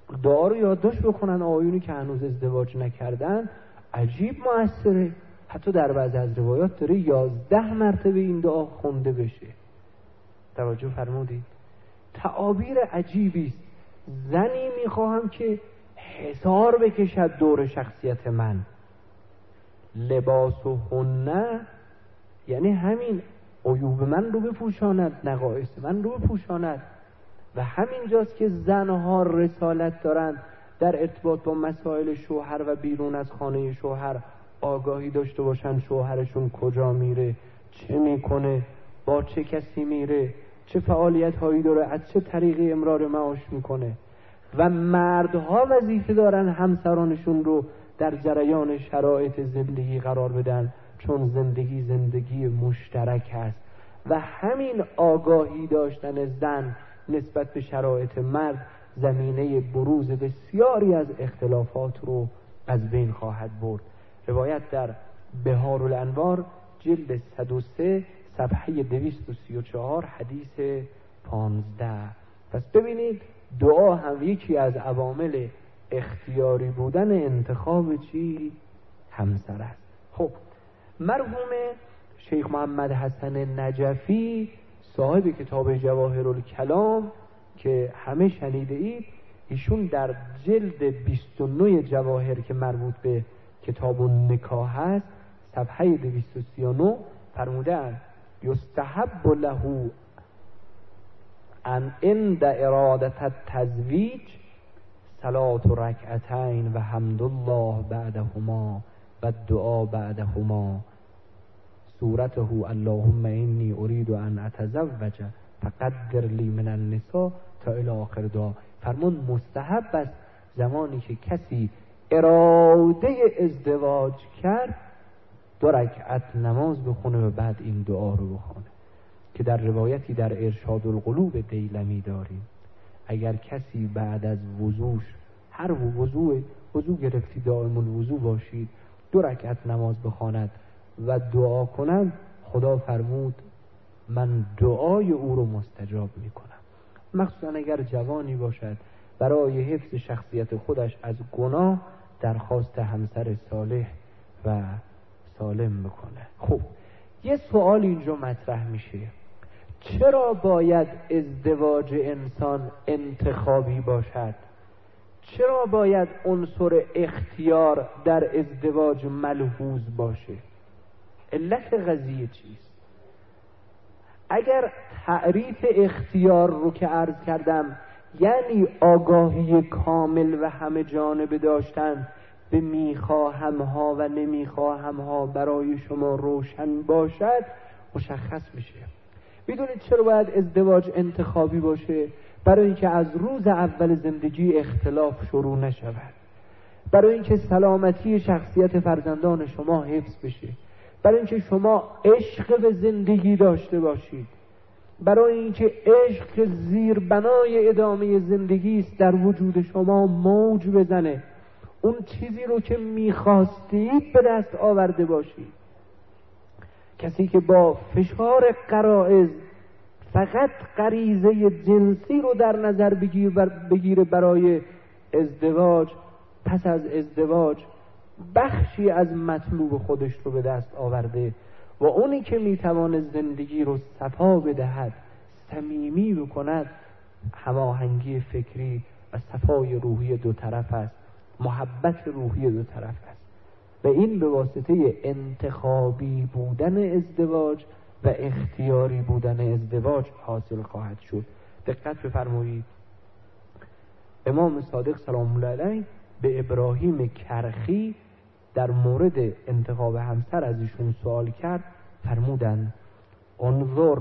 دعا رو یادداشت بکنن. آقایونی که هنوز ازدواج نکردن عجیب مؤثره، حتی در بعضی از روایات داره یازده مرتبه این دعا خونده بشه. توجه فرمودید؟ تعابیر عجیبی است. زنی میخواهم که حصار بکشد دور شخصیت من. لباس و هنه یعنی همین عیوب من رو بپوشاند، نقایص من رو بپوشاند. و همین جاست که زنها رسالت دارند در ارتباط با مسائل شوهر و بیرون از خانه شوهر آگاهی داشته باشند شوهرشون کجا میره، چه میکنه، با چه کسی میره، چه فعالیت هایی داره، از چه طریقی امرار معاش میکنه. و مردها وظیفه دارن همسرانشون رو در جریان شرایط زندگی قرار بدن، چون زندگی زندگی مشترک هست. و همین آگاهی داشتن زن نسبت به شرایط مرد زمینه بروز بسیاری از اختلافات رو از بین خواهد برد. روایت در بهارالانوار جلد صد و سه صفحه دویست و سی و چهار حدیث پانزده. پس ببینید دعا هم یکی از عوامل اختیاری بودن انتخاب چی؟ همسر است. خب مرحوم شیخ محمد حسن نجفی صاحب کتاب جواهرالکلام که همه شنیده اید، ایشون در جلد بیست و نه جواهر که مربوط به کتاب النکاح هست صفحه دویست و سی و نه فرمودند یستحب له ان عند ارادت التزویج صلاة رکعتین و حمد الله بعدهما و دعا بعدهما سورته اللهم انی اريد ان اتزوج فقدر لی من النساء تا الی آخر دعا. فرمون مستحب است زمانی که کسی اراده ازدواج کرد دو رکعت نماز بخونه و بعد این دعا رو بخونه که در روایتی در ارشاد القلوب دیلمی داریم. اگر کسی بعد از وضوش هر وضوع وضو گرفتی دائم الوضو باشید دو رکعت نماز بخواند و دعا کنند، خدا فرمود من دعای او رو مستجاب میکنم. مخصوصا اگر جوانی باشد برای حفظ شخصیت خودش از گناه درخواست همسر صالح و سالم بکنه. خب یه سوال اینجا مطرح میشه، چرا باید ازدواج انسان انتخابی باشد؟ چرا باید عنصر اختیار در ازدواج ملحوظ باشه؟ علت قضیه چیست؟ اگر تعریف اختیار رو که عرض کردم یعنی آگاهی کامل و همه جانبه داشتن به میخواهم ها و نمیخواهم ها برای شما روشن باشد مشخص میشه. میدونید چرا باید ازدواج انتخابی باشه؟ برای اینکه از روز اول زندگی اختلاف شروع نشود، برای اینکه سلامتی شخصیت فرزندان شما حفظ بشه، برای اینکه شما عشق به زندگی داشته باشید، برای اینکه عشق که زیربنای ادامه زندگی است در وجود شما موج بزنه، اون چیزی رو که میخواستید به دست آورده باشید. کسی که با فشار غرایز فقط غریزه جنسی رو در نظر بگیره برای ازدواج، پس از ازدواج بخشی از مطلوب خودش رو به دست آورده و اونی که میتوانه زندگی رو صفا بدهد، صمیمی بکند، هماهنگی فکری و صفای روحی دو طرف است، محبت روحی دو طرف است و این به واسطه انتخابی بودن ازدواج و اختیاری بودن ازدواج حاصل خواهد شد. دقت بفرمایید امام صادق سلام الله علیه به ابراهیم کرخی در مورد انتخاب همسر از ایشون سوال کرد، فرمودند انظر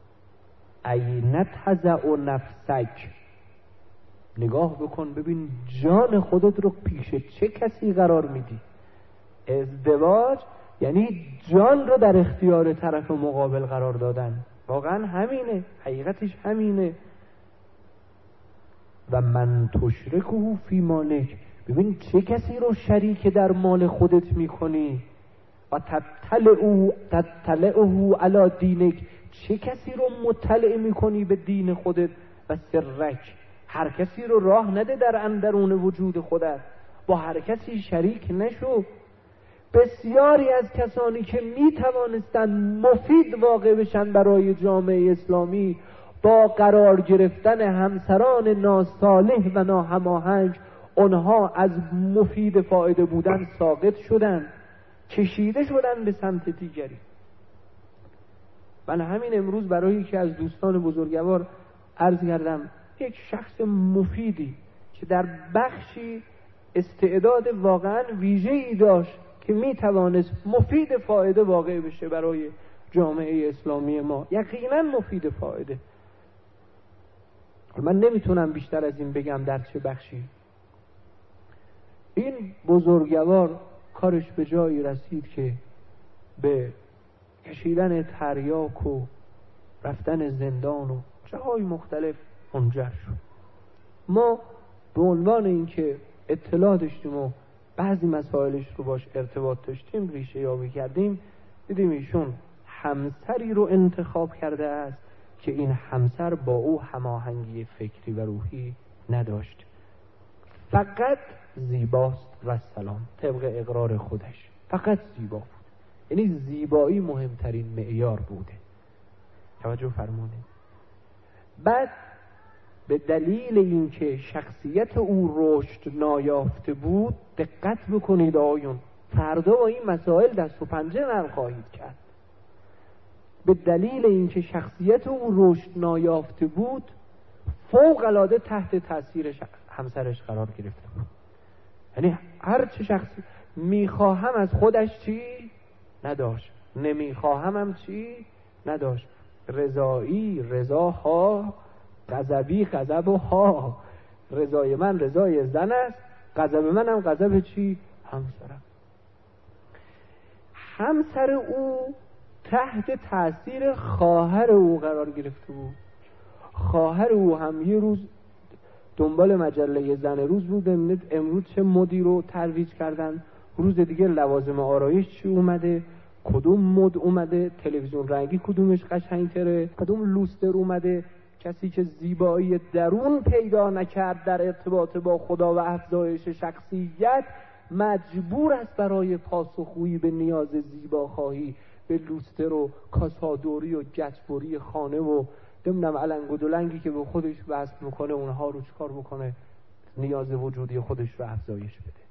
این تضع نفسک، نگاه بکن ببین جان خودت رو پیش چه کسی قرار میدی. ازدواج یعنی جان رو در اختیار طرف مقابل قرار دادن، واقعا همینه، حقیقتش همینه. و من تشرکه فی مالک، ببین چه کسی رو شریک در مال خودت میکنی. و تطلعه تطلعه علی دینک، چه کسی رو مطلع میکنی به دین خودت. و سرک، هر کسی رو راه نده در اندرون وجود خودت، با هر کسی شریک نشو. بسیاری از کسانی که می توانستند مفید واقع بشن برای جامعه اسلامی، با قرار گرفتن همسران ناصالح و ناهماهنگ، اونها از مفید فایده بودن ساقط شدن، کشیده شدن به سمت دیگری. من همین امروز برای یکی از دوستان بزرگوار عرض کردم، یک شخص مفیدی که در بخشی استعداد واقعا ویژه‌ای داشت که می توانست مفید فایده واقع بشه برای جامعه اسلامی ما، یقینا مفید فایده. من نمیتونم بیشتر از این بگم در چه بخشی. این بزرگوار کارش به جایی رسید که به کشیدن تریاک و رفتن زندان و جاهای مختلف منجر شد. ما به عنوان اینکه اطلاع داشتیم و بعضی مسائلش رو باش ارتباط داشتیم، ریشه یابی کردیم، دیدیم ایشون همسری رو انتخاب کرده است که این همسر با او هماهنگی فکری و روحی نداشت، فقط زیباست و سلام، طبق اقرار خودش فقط زیبا بود. یعنی زیبایی مهمترین معیار بوده. توجه فرمودید. بعد به دلیل اینکه شخصیت او رشد نایافته بود، دقت بکنید آیون، فردا با این مسائل دست و پنجه نرم خواهید کرد. به دلیل اینکه شخصیت او رشد نایافته بود، فوق العاده تحت تاثیر همسرش قرار گرفته بود. یعنی هر چه شخصی میخواهم از خودش چی نداشت، نمیخواهم هم چی نداشت، رضایی رضاها، غضبی غضب و ها، رضای من رضای زن است، غضب من هم غضب چی همسرم. همسر او تحت تاثیر خواهر او قرار گرفته بود. خواهر او هم یه روز دنبال مجله زن روز بود، امروز چه مدی رو ترویج کردن، روز دیگه لوازم آرایش چی اومده، کدوم مد اومده، تلویزیون رنگی کدومش قشنگتره، کدوم لوستر اومده. کسی که زیبایی درون پیدا نکرد در ارتباط با خدا و افزایش شخصیت، مجبور است برای پاسخگویی به نیاز زیباخواهی به لوستر و کاسادوری و گچبری خانه و نمیدونم علنگ و دلنگی که به خودش وصل میکنه، اونها رو چکار بکنه، نیاز وجودی خودش رو افزایش بده.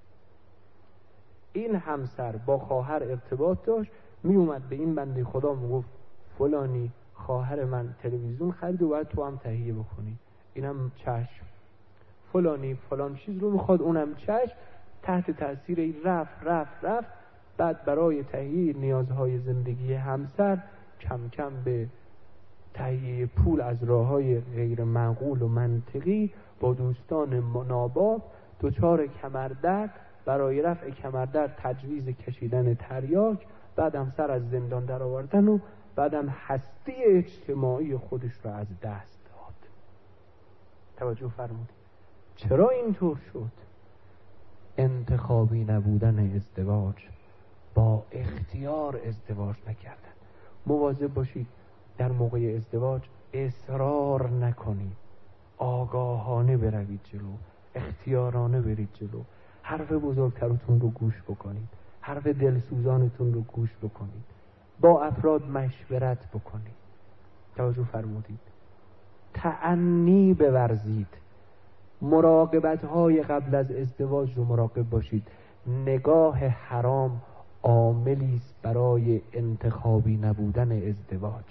این همسر با خواهر ارتباط داشت، می اومد به این بنده خدا میگفت فلانی خواهر من تلویزیون خرید و باید تو هم تهیه بکنی. اینم چشم. فلانی فلان چیز رو میخواد، اونم چشم. تحت تاثیر این رفت رفت رفت بعد برای تهیه نیازهای زندگی همسر کم کم به تهیه پول از راههای غیر معقول و منطقی با دوستان ناباب دچار کمردرد، برای رفع کمردرد تجویز کشیدن تریاک، بعدم سر از زندان در آوردن و بعدم هستی اجتماعی خودش رو از دست داد. توجه فرمودید. چرا اینطور شد؟ انتخابی نبودن ازدواج، با اختیار ازدواج نکردن. مواظب باشید در موقع ازدواج اصرار نکنید، آگاهانه بروید جلو، اختیارانه برید جلو، حرف بزرگترتون رو گوش بکنید، حرف دلسوزانتون رو گوش بکنید، با افراد مشورت بکنید. توجه فرمودید. تأنی بورزید، مراقبت های قبل از ازدواج رو مراقب باشید. نگاه حرام عاملی است برای انتخابی نبودن ازدواج.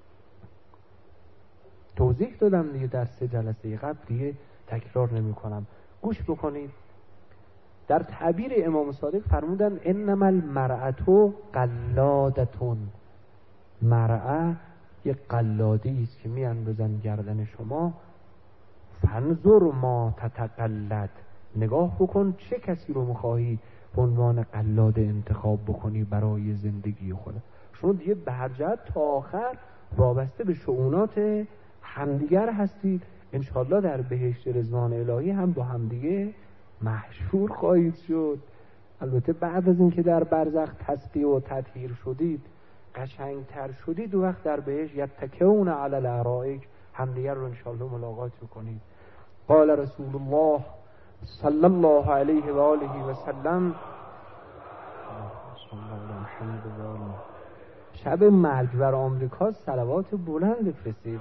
توضیح دادم دیگه در سه جلسه قبل، دیگه تکرار نمی کنم. گوش بکنید. در تعبیر امام صادق فرمودن انما المرأة قلادتون، مرأة یک قلادی است که میاندازن گردن شما. فانظر ما تتقلد، نگاه بکن چه کسی رو میخواهی به عنوان قلاد انتخاب بکنی برای زندگی خودت. شما دیگه به هر جهت تا آخر وابسته به شؤونات همدیگر هستید. انشالله در بهشت رضوان الهی هم با همدیگه محشور خواهید شد. البته بعد از اینکه در برزخ تصفیه و تطهیر شدید، قشنگتر شدید، و وقت در بهشت یتکئون علی الارائک همدیگر رو انشالله ملاقات بکنید. قال رسول الله صلی الله علیه و آله و سلم شب مرگ بر آمریکا صلوات بلند بفرستید.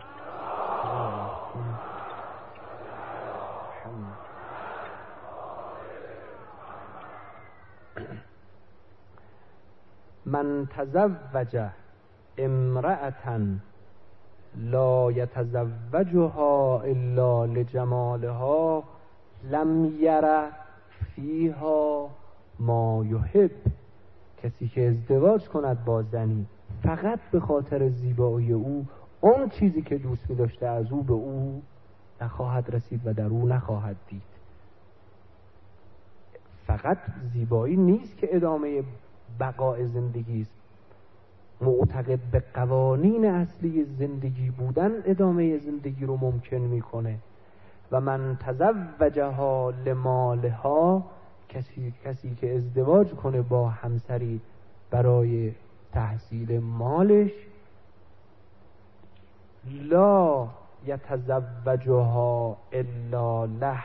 من تزوج امرأة لا یتزوجها الا لجمالها لم یر فیها ما یحب. کسی که ازدواج کند با زنی فقط به خاطر زیبایی او، اون چیزی که دوست می داشته از او به او نخواهد رسید و در او نخواهد دید. فقط زیبایی نیست که ادامه بقای زندگی است. معتقد به قوانین اصلی زندگی بودن ادامه زندگی رو ممکن میکنه. و من تزوجها لمالها، کسی کسی که ازدواج کنه با همسری برای تحصیل مالش، لا یتزوجها الا له.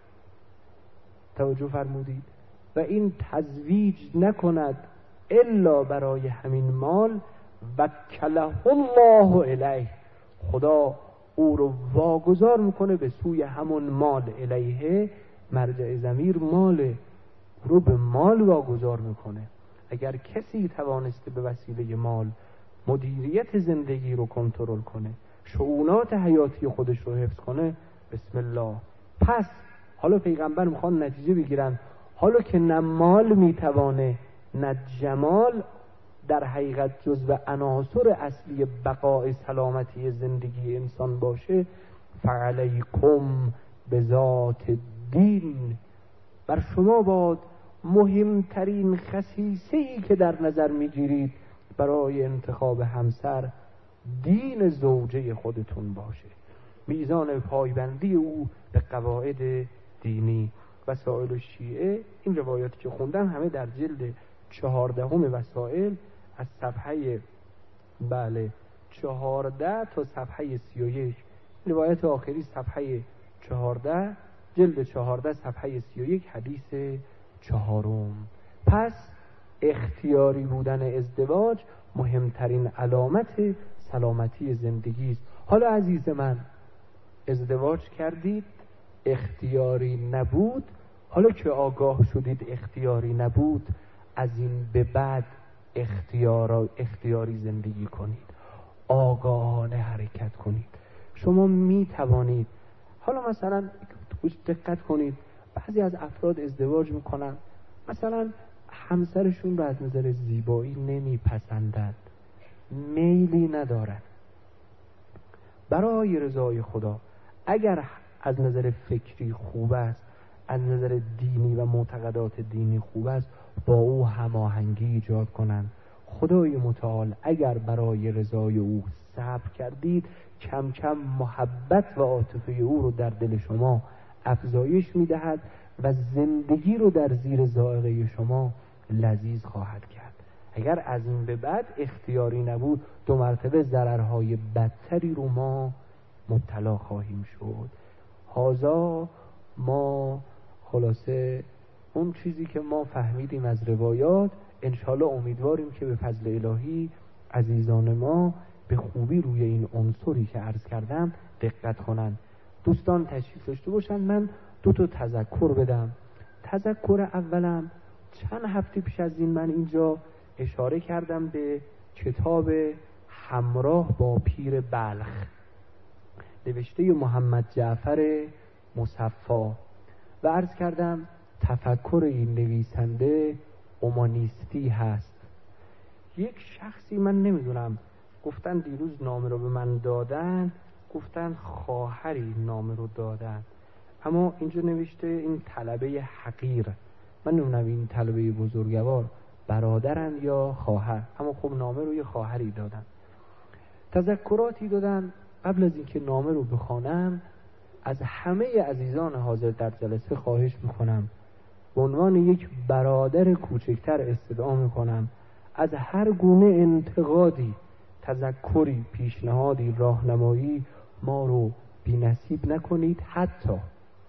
توجه فرمودید؟ و این تزویج نکند الا برای همین مال. وکله الله الیه، خدا او رو واگذار میکنه به سوی همون مال. الیه مرجع ضمیر مال، رو به مال واگذار میکنه. اگر کسی توانسته به وسیله مال مدیریت زندگی رو کنترل کنه، شؤونات حیاتی خودش رو حفظ کنه، بسم الله. پس حالا پیغمبر میخوان نتیجه بگیرن، حالا که نه مال میتوانه نه جمال در حقیقت جزو عناصر اصلی بقای سلامتی زندگی انسان باشه، فعلیکم بذات الدین، بر شما باد مهمترین خصیصه‌ای که در نظر میگیرید برای انتخاب همسر دین زوجه خودتون باشه، میزان پایبندی او به قواعد دینی. وسائل شیعه، این روایاتی که خوندن همه در جلد چهاردهم وسائل از صفحه بله چهارده تا صفحه سی و یک، روایت آخری صفحه چهارده جلد چهارده صفحه سی و یک حدیث چهارم. پس اختیاری بودن ازدواج مهمترین علامت سلامتی زندگی است. حالا عزیز من، ازدواج کردید اختیاری نبود، حالا که آگاه شدید اختیاری نبود، از این به بعد اختیار اختیاری زندگی کنید، آگاهانه حرکت کنید. شما می توانید، حالا مثلا دقت کنید، بعضی از افراد ازدواج میکنن، مثلا همسرشون رو از نظر زیبایی نمیپسندند، میلی ندارن، برای رضای خدا اگر از نظر فکری خوب است، از نظر دینی و معتقدات دینی خوب است، با او هماهنگی ایجاد کنند. خدای متعال اگر برای رضای او صبر کردید، کم کم محبت و عاطفه او رو در دل شما افزایش میدهد و زندگی رو در زیر ذائقه شما لذیذ خواهد کرد. اگر از این به بعد اختیاری نبود، دو مرتبه ضررهای بدتری رو ما مبتلا خواهیم شد. هازا ما خلاصه اون چیزی که ما فهمیدیم از روایات، انشالله امیدواریم که به فضل الهی عزیزان ما به خوبی روی این عنصری که عرض کردم دقت کنن. دوستان تشریف داشته باشن، من دو تا تذکر بدم. تذکر اولم، چند هفته پیش از این من اینجا اشاره کردم به کتاب همراه با پیر بلخ، نوشته محمد جعفر مصفا، و عرض کردم تفکر این نویسنده اومانیستی هست. یک شخصی، من نمیدونم، گفتن دیروز نامه رو به من دادن، گفتن خواهری نامه رو دادن، اما اینجا نوشته این طلبه حقیر، من نمیدونم این طلبه بزرگوار برادرن یا خواهر، اما خب نامه رو یه خواهری دادن. تذکراتی دادن. قبل از اینکه نامه رو بخوانم، از همه عزیزان حاضر در جلسه خواهش میکنم، به عنوان یک برادر کوچکتر استدعا میکنم، از هر گونه انتقادی، تذکری، پیشنهادی، راهنمایی ما رو بی نصیب نکنید. حتی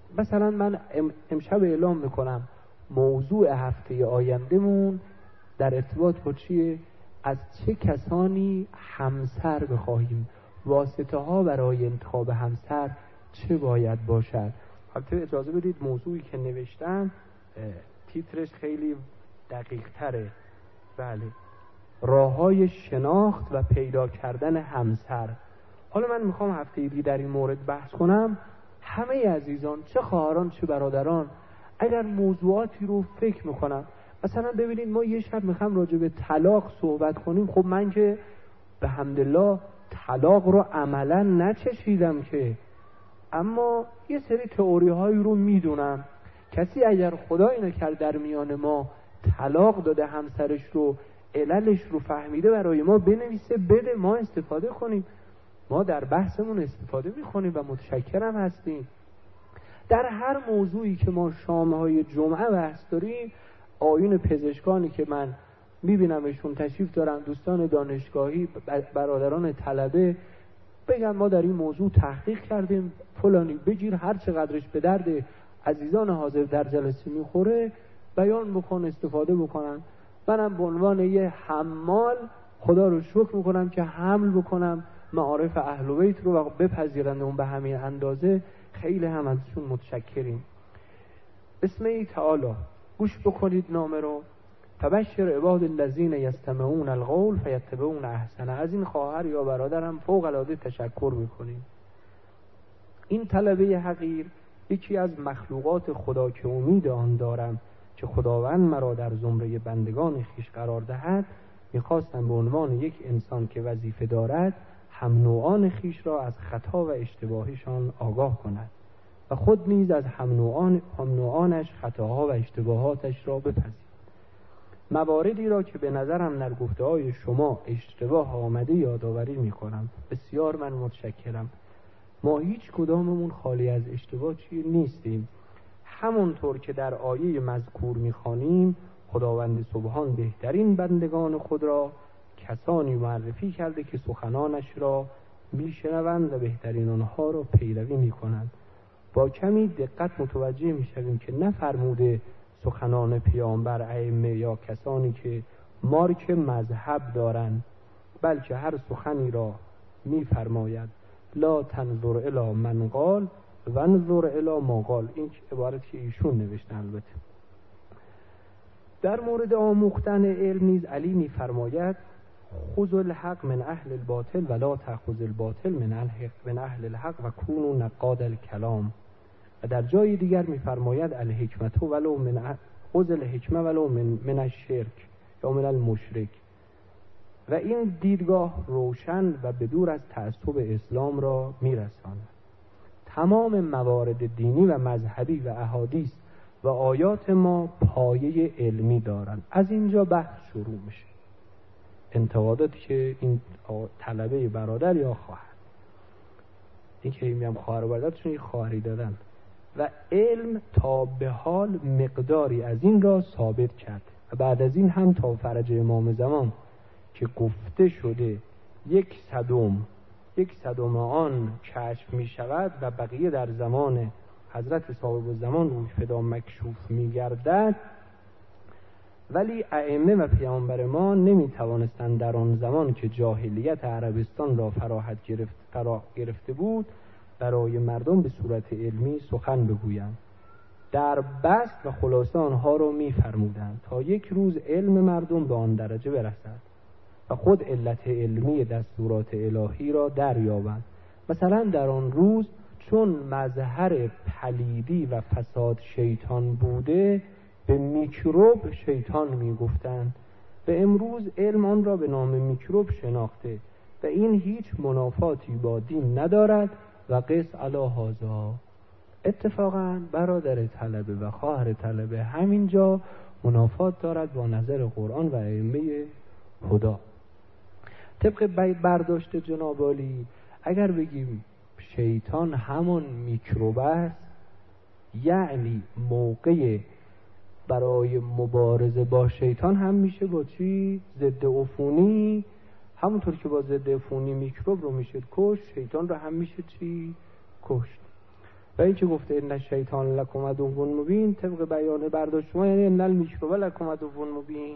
مثلا من امشب اعلام میکنم موضوع هفته آیندهمون در ارتباط با چیه؟ از چه کسانی همسر بخواهیم، واسطه ها برای انتخاب همسر چه باید باشد. البته اجازه بدید موضوعی که نوشتم تیترش خیلی دقیق تره. بله، راه‌های شناخت و پیدا کردن همسر. حالا من میخوام هفته دیگه در این مورد بحث کنم. همه عزیزان، چه خواهران چه برادران، اگر موضوعاتی رو فکر میکنم، مثلا ببینید ما یه شب میخوام راجع به طلاق صحبت کنیم، خب من که به حمدالله طلاق رو عملا نچشیدم که، اما یه سری تئوری هایی رو میدونم. کسی اگر خدایی نکرد در میان ما طلاق داده همسرش رو، عللش رو فهمیده، برای ما بنویسه بده، ما استفاده کنیم. ما در بحثمون استفاده میکنیم و متشکرم هستیم. در هر موضوعی که ما شامهای جمعه بحث داریم، آیون پزشکانی که من میبینمشون تشریف دارن، دوستان دانشگاهی، برادران طلبه، بگن ما در این موضوع تحقیق کردیم، فلانی بگیر، هر چقدرش به درد عزیزان حاضر در جلسه میخوره بیان بکن، استفاده بکنن. منم به عنوان یه حمال خدا رو شکر میکنم که حمل بکنم معارف اهل بیت رو و بپذیرند اون به همین اندازه. خیلی هم ازشون متشکریم. اسمه تعالی گوش بکنید نامه رو. فبشر عباد الذین یستمعون القول فیتبعون احسنه. از این خواهر یا برادرم فوق العاده تشکر میکنیم. این طلبه حقیر یکی از مخلوقات خدا که امید آن دارم که خداوند مرا در زمره بندگان خیش قرار دهد، میخواستم به عنوان یک انسان که وظیفه دارد هم نوعان خیش را از خطا و اشتباهشان آگاه کند و خود نیز از هم نوعان هم نوعانش خطاها و اشتباهاتش را بپذیرد. مواردی را که به نظرم در گفته‌های شما اشتباه آمده یادآوری میکنم. بسیار من متشکرم. ما هیچ کداممون خالی از اشتباه چیه نیستیم. همونطور که در آیه مذکور میخوانیم، خداوند سبحان بهترین بندگان خود را کسانی معرفی کرده که سخنانش را میشنوند و بهترین آنها را پیروی میکنند. با کمی دقت متوجه میشویم که نفرموده سخنان پیامبر ائمه یا کسانی که مارک مذهب دارند، بلکه هر سخنی را میفرماید لا تنظر الی من قال و انظر الی ما قال. این عبارت که ایشون نوشتن. البته در مورد آموختن علم نیز علی میفرماید خذ الحق من اهل الباطل ولا تأخذ الباطل من اهل من اهل الحق و کونوا نقاد الکلام. و در جای دیگر میفرماید الحکمت ولو من خذ الحکمه ولو من من الشرک یا من المشرک. و این دیدگاه روشن و بدور از تعصب اسلام را میرساند. تمام موارد دینی و مذهبی و احادیث و آیات ما پایه علمی دارند. از اینجا بحث شروع میشه. انتقاداتی که این طلبه برادر یا خواهر، این که میگم خواهر و برادر چون این خواهری دادن، و علم تا به حال مقداری از این را ثابت کرد و بعد از این هم تا فرج امام زمان که گفته شده یک صدم یک صدم آن کشف می شود و بقیه در زمان حضرت صاحب الزمان روی فدا مکشوف می گردد، ولی ائمه و پیامبر ما نمی توانستند در آن زمان که جاهلیت عربستان را فراحت گرفت فرا گرفته بود برای مردم به صورت علمی سخن بگویند. در بسط و خلاصه آنها را می فرمودند تا یک روز علم مردم به آن درجه برسد و خود علت علمی دستورات الهی را دریابند. مثلا در آن روز چون مظهر پلیدی و فساد شیطان بوده به میکروب شیطان میگفتند و امروز علم آن را به نام میکروب شناخته و این هیچ منافاتی با دین ندارد و قس علی هذا. اتفاقا برادر طلبه و خواهر طلبه همینجا منافات دارد با نظر قرآن و ائمه خدا. طبق برداشت جناب عالی اگر بگیم شیطان همون میکروب است، یعنی موقع برای مبارزه با شیطان هم میشه با چی؟ ضد عفونی. همونطور که با ضد عفونی میکروب رو میشه کشت، شیطان رو هم میشه چی؟ کشت. و این که گفته ان شیطان لکم عدو مبین، طبق بیان برداشت شما یعنی ان المیکروب لکم عدو مبین.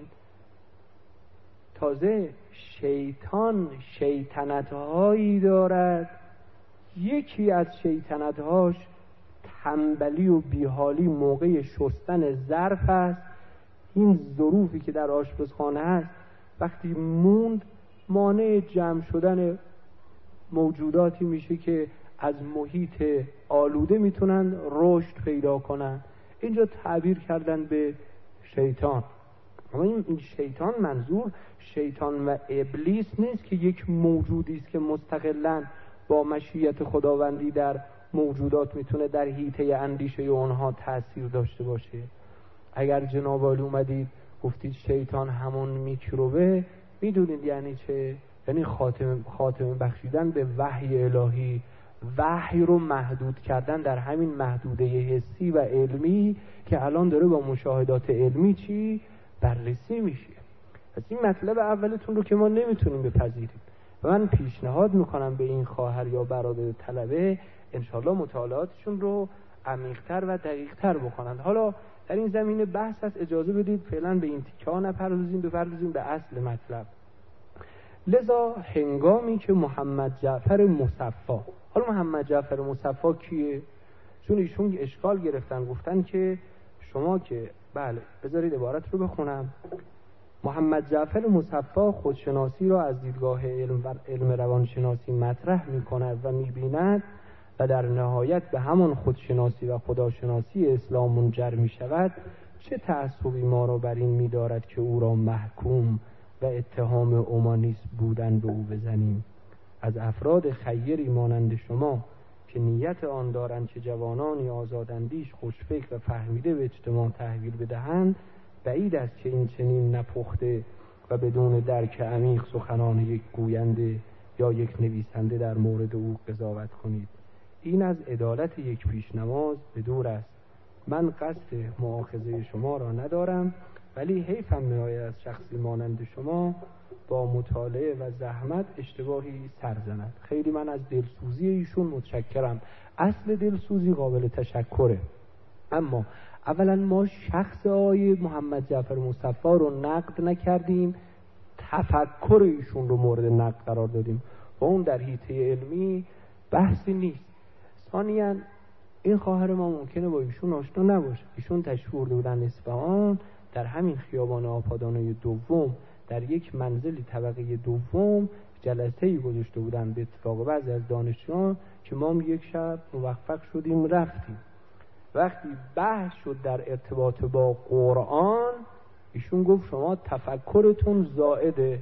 تازه شیطان شیطنت‌هایی دارد، یکی از شیطنت‌هاش تنبلی و بیحالی موقع شستن ظرف است. این ظروفی که در آشپزخانه هست وقتی موند مانع جمع شدن موجوداتی میشه که از محیط آلوده میتونن رشد پیدا کنن. اینجا تعبیر کردن به شیطان. اما این شیطان منظور شیطان و ابلیس نیست که یک موجودی است که مستقلاً با مشیت خداوندی در موجودات میتونه در حیطه اندیشه اونها تأثیر داشته باشه. اگر جناب عالی اومدید گفتید شیطان همون میکروبه، میدونید یعنی چه؟ یعنی خاتمه خاتمه بخشیدن به وحی الهی، وحی رو محدود کردن در همین محدوده حسی و علمی که الان داره با مشاهدات علمی چی بررسی میشه. پس این مطلب اولتون رو که ما نمیتونیم بپذیریم و من پیشنهاد میکنم به این خواهر یا برادر طلبه انشالله مطالعاتشون رو عمیق‌تر و دقیق‌تر بکنند. حالا در این زمینه بحث هست، اجازه بدید فعلا به این تیکه ها نپردازیم، بپردازیم به اصل مطلب. لذا هنگامی که محمد جعفر مصفا، حالا محمد جعفر مصفا کیه؟ چون ایشون اشکال گرفتن، گفتن که شما که بله بذارید عبارت رو بخونم. محمد جعفر مصفا خودشناسی را از دیدگاه علم و علم روانشناسی مطرح می کند و می بیند و در نهایت به همان خودشناسی و خداشناسی اسلام منجر می شود. چه تعصبی ما را بر این می دارد که او را محکوم و اتهام اومانیسم بودن به او بزنیم؟ از افراد خیری مانند شما که نیت آن دارند که جوانانی آزاداندیش خوشفکر و فهمیده به اجتماع تحویل بدهند، بعید است که این چنین نپخته و بدون درک عمیق سخنان یک گوینده یا یک نویسنده در مورد او قضاوت کنید. این از عدالت یک پیشنماز به دور است. من قصد مؤاخذه شما را ندارم، ولی حیفم می‌آید از شخصی مانند شما با مطالعه و زحمت اشتباهی سر زند. خیلی من از دلسوزی ایشون متشکرم. اصل دلسوزی قابل تشکره، اما اولا ما شخص آقای محمد جعفر مصفا رو نقد نکردیم، تفکر ایشون رو مورد نقد قرار دادیم و اون در حیطه علمی بحثی نیست. ثانیاً این خواهر ما ممکنه با ایشون آشنا نباشه. ایشون تشریف برده بودن اصفهان، در همین خیابان آپادانه دوم در یک منزلی طبقه دوم جلسه‌ای گذاشته بودن به اتفاق بعضی از دانشجویان که ما هم یک شب موفق شدیم رفتیم. وقتی بحث شد در ارتباط با قرآن، ایشون گفت شما تفکرتون زائده.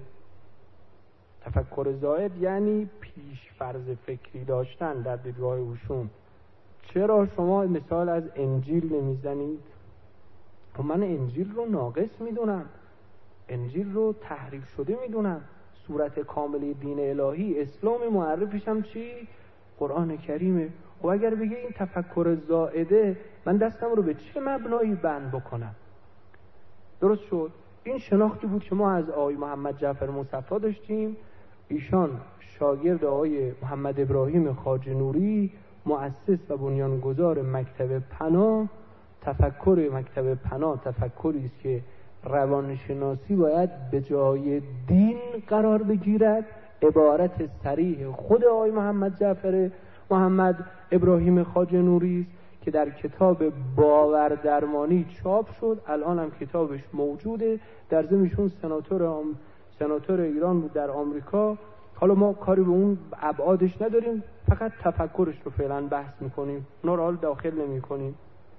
تفکر زائد یعنی پیش فرض فکری داشتن در دیدگاه ایشون. چرا شما مثال از انجیل نمیزنید؟ و من انجیل رو ناقص میدونم، انجیل رو تحریف شده میدونم. صورت کامل دین الهی اسلام معرفش هم چی؟ قرآن کریمه. و اگر بگه این تفکر زائده، من دستم رو به چه مبنایی بند بکنم؟ درست شد. این شناختی بود که ما از آقای محمد جعفر مصفا داشتیم. ایشان شاگرد آقای محمد ابراهیم خواجه نوری، مؤسس و بنیانگذار مکتب پناه. تفکر مکتب پناه تفکری است که روانشناسی باید به جای دین قرار بگیرد. عبارت صریح خود آقای محمد جعفر محمد ابراهیم خواجه نوری است که در کتاب باوردرمانی چاپ شد. الان هم کتابش موجوده. در ضمنشون سناتور آم... سناتور ایران بود در آمریکا. حالا ما کاری به اون ابعادش نداریم، فقط تفکرش رو فعلا بحث میکنیم، اونا رو حال داخل نمی کنیم.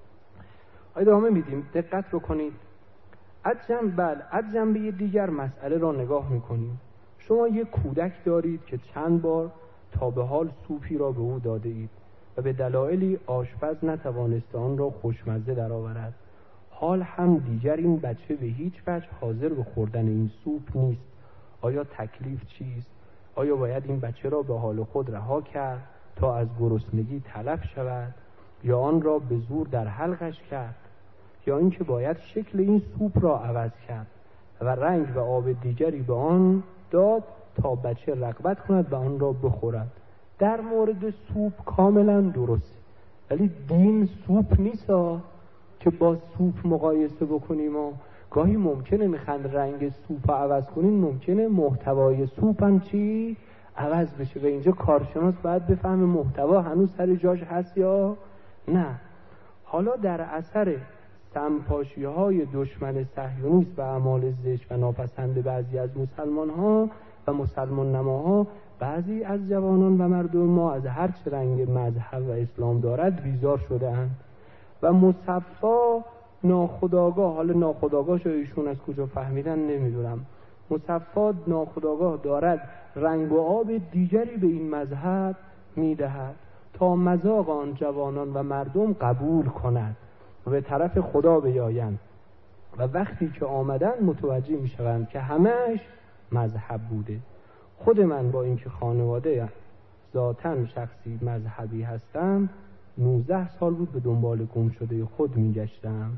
ادامه میدیم، دقت رو کنید. از جنب بل از جنبه دیگر مسئله را نگاه میکنیم. شما یک کودک دارید که چند بار تا به حال سوپی را به او داده اید و به دلایلی آشپز نتوانسته آن را خوشمزه درآورد. حال هم دیگر این بچه به هیچ وجه حاضر به خوردن این سوپ نیست. آیا تکلیف چیست؟ آیا باید این بچه را به حال خود رها کرد تا از گرسنگی تلف شود، یا آن را به زور در حلقش کرد، یا اینکه باید شکل این سوپ را عوض کرد و رنگ و آب دیگری به آن داد تا بچه رغبت کند و آن را بخورد؟ در مورد سوپ کاملا درست، ولی دین سوپ نیست که با سوپ مقایسه بکنیم. و گاهی ممکنه میخواد رنگ سوپ عوض کنین، ممکنه محتوای سوپ هم چی عوض بشه و اینجا کارشناس باید بفهمه محتوا هنوز سر جاش هست یا نه. حالا در اثر سمپاشی های دشمن صهیونیست و اعمال زشت و ناپسند بعضی از مسلمان ها و مسلمان نماها، بعضی از جوانان و مردم ما از هر چه رنگ مذهب و اسلام دارد بیزار شده اند و مصفا ناخودآگاه، حالا ناخودآگاه ایشون از کجا فهمیدن نمیدونم، مصفا ناخودآگاه دارد رنگ و آب دیگری به این مذهب میدهد تا مذاق آن جوانان و مردم قبول کند و به طرف خدا بیایند و وقتی که آمدن متوجه میشوند که همهش مذهب بوده. خود من با اینکه خانواده ذاتاً شخصی مذهبی هستم، نوزده سال بود به دنبال گم شده خود میگشتم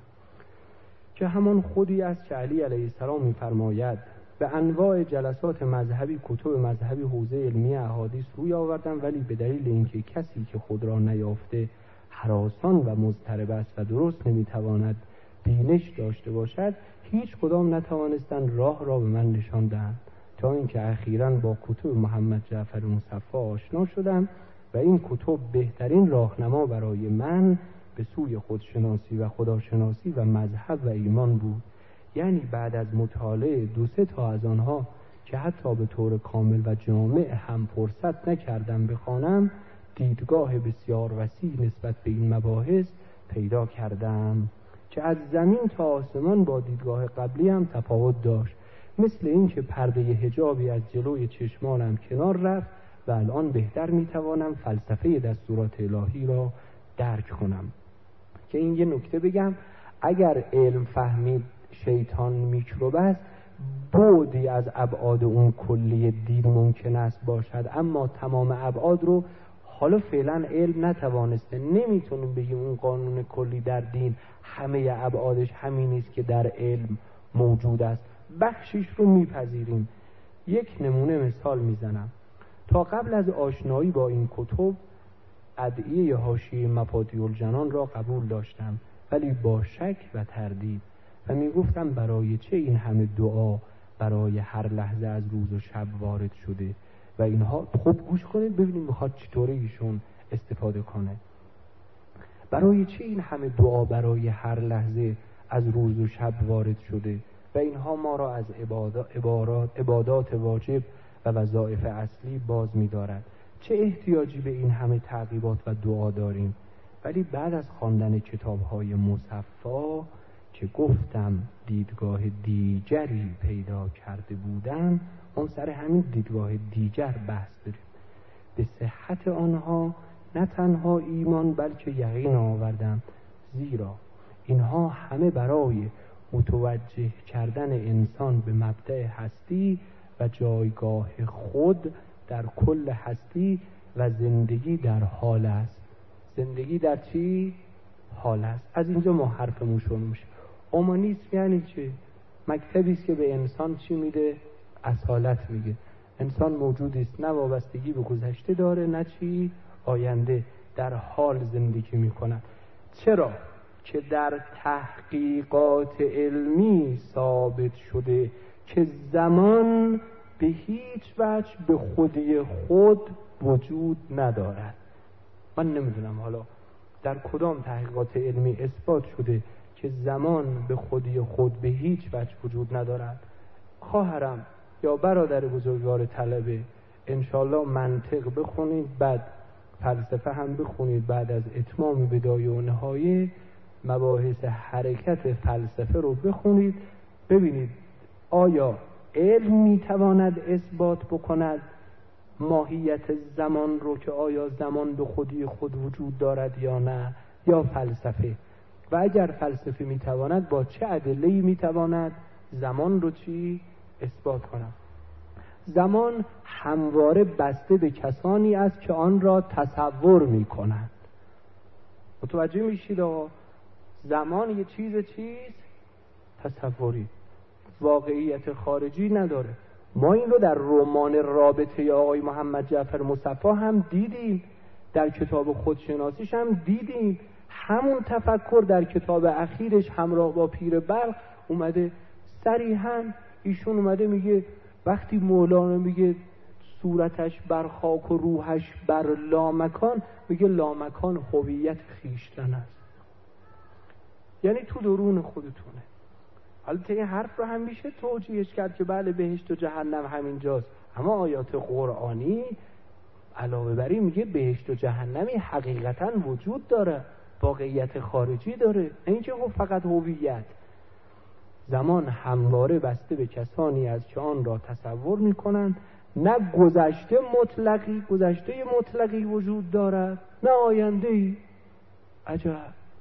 که همان خودی است که علی علیه السلام میفرماید به انواع جلسات مذهبی، کتب مذهبی، حوزه علمی احادیث روی آوردم، ولی به دلیل اینکه کسی که خود را نیافته هراسان و مضطرب است و درست نمیتواند بینش داشته باشد، هیچ کدام نتوانستند راه را به من نشان دهند تا اینکه اخیراً با کتب محمد جعفر مصفا آشنا شدم و این کتب بهترین راهنما برای من به سوی خودشناسی و خداشناسی و مذهب و ایمان بود. یعنی بعد از مطالعه دو سه تا از آنها که حتی به طور کامل و جامع هم فرصت نکردم بخوانم، دیدگاه بسیار وسیع نسبت به این مباحث پیدا کردم که از زمین تا آسمان با دیدگاه قبلی هم تفاوت داشت. مثل این که پرده حجابی از جلوی چشمانم کنار رفت و الان بهتر میتوانم فلسفه دستورات الهی را درک کنم. که این یه نکته بگم، اگر علم فهمید شیطان میکروب است، بعدی از ابعاد اون کلی دین ممکن است باشد، اما تمام ابعاد رو حالا فعلا علم نتوانسته. نمیتونیم بگیم اون قانون کلی در دین همه ابعادش همین است که در علم موجود است، بخشیش رو میپذیریم. یک نمونه مثال میزنم. تا قبل از آشنایی با این کتب ادعیه حاشیه مفاتیح الجنان را قبول داشتم، ولی با شک و تردید، و میگفتم برای چه این همه دعا برای هر لحظه از روز و شب وارد شده و اینها. خب گوش کنید ببینیم میخواد چطوری ایشون استفاده کنه. برای چه این همه دعا برای هر لحظه از روز و شب وارد شده و اینها ما را از عبادات, عبادات واجب و وظایف اصلی باز می‌دارد. چه احتیاجی به این همه تعقیبات و دعا داریم؟ ولی بعد از خواندن کتاب‌های مصفا که گفتم دیدگاه دیگری پیدا کرده بودم، اون سر همین دیدگاه دیگر بحث داریم. به صحت آنها نه تنها ایمان بلکه یقین آوردم، زیرا اینها همه برای متوجه کردن انسان به مبدأ هستی و جایگاه خود در کل هستی و زندگی در حال است. زندگی در چی؟ حال است. از اینجا ما حرفمون شروع میشه. اومانیسم یعنی چه؟ مکتبی است که به انسان چی میده؟ اصالت میگه. انسان موجودی است نه وابستگی به گذشته داره نه چی آینده، در حال زندگی میکنه. چرا؟ که در تحقیقات علمی ثابت شده که زمان به هیچ وجه به خودی خود وجود ندارد. من نمیدونم حالا در کدام تحقیقات علمی اثبات شده که زمان به خودی خود به هیچ وجه وجود ندارد. خواهرم یا برادر بزرگوار طلبه، انشالله منطق بخونید، بعد فلسفه هم بخونید، بعد از اتمام بدایه و نهایه مباحث حرکت فلسفه رو بخونید، ببینید آیا علم میتواند اثبات بکند ماهیت زمان رو، که آیا زمان به خودی خود وجود دارد یا نه، یا فلسفه؟ و اگر فلسفه میتواند، با چه ادله‌ای میتواند زمان رو چی اثبات کند؟ زمان همواره بسته به کسانی است که آن را تصور میکنند. متوجه میشید آقا؟ زمان یه چیز چیز تصوری، واقعیت خارجی نداره. ما این رو در رمان رابطه آقای محمد جعفر مصفا هم دیدیم در کتاب خودشناسیش هم دیدیم همون تفکر در کتاب اخیرش همراه با پیر بلخ اومده صریحاً ایشون اومده میگه وقتی مولانا میگه صورتش بر خاک و روحش بر لامکان، میگه لامکان هویت خویشتن است، یعنی تو درون خودتونه. البته این حرف رو هم میشه توجیهش کرد که بله بهشت و جهنم همینجاست، اما آیات قرآنی علاوه بر این میگه بهشت و جهنمی حقیقتا وجود داره، واقعیت خارجی داره، اینکه فقط هویت. زمان همواره بسته به کسانی است که آن را تصور میکنند نه گذشته مطلقی گذشته مطلقی وجود دارد نه آینده‌ای. عجب،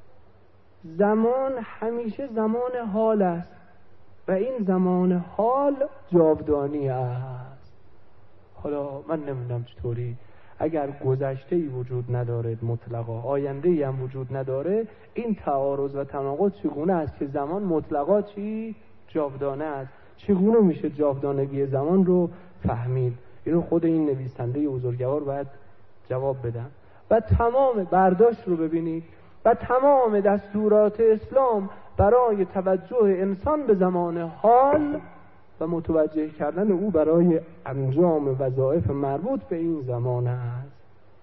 زمان همیشه زمان حال است و این زمان حال جاودانی است. حالا من نمیدونم چطوری، اگر گذشته‌ای وجود نداره مطلقا، آینده‌ای هم وجود نداره، این تعارض و تناقض چگونه است که زمان مطلقا چی جاودانه است؟ چگونه میشه جاودانگی زمان رو فهمید؟ اینو خود این نویسنده بزرگوار باید جواب بدن. و تمام برداشت رو ببینید و تمام دستورات اسلام برای توجه انسان به زمان حال و متوجه کردن او برای انجام وظایف مربوط به این زمان است.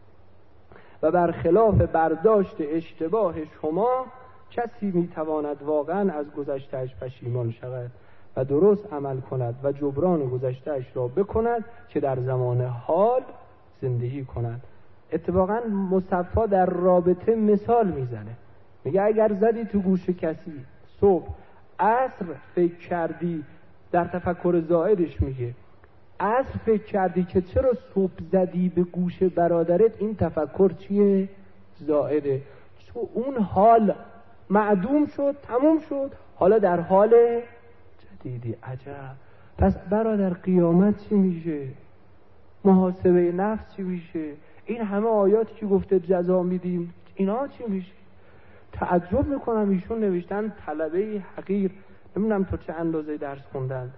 و برخلاف برداشت اشتباه شما کسی میتواند واقعا از گذشتهش پشیمان شود و درست عمل کند و جبران گذشتهش را بکند که در زمان حال زندگی کند. اتفاقا مصطفی در رابطه مثال میزنه، میگه اگر زدی تو گوش کسی صبح عصر فکر کردی، در تفکر زائدش میگه عصر فکر کردی که چرا صبح زدی به گوش برادرت، این تفکر چیه؟ زائده. چون اون حال معدوم شد، تموم شد، حالا در حال جدیدی. عجب. پس برادر قیامت چی میشه؟ محاسبه نفس چی میشه؟ این همه آیاتی که گفته جزا میدیم اینا چی میشه؟ تعجب میکنم ایشون نوشتن طلبه حقیر، نمیدونم تا چه اندازه درس خوندن.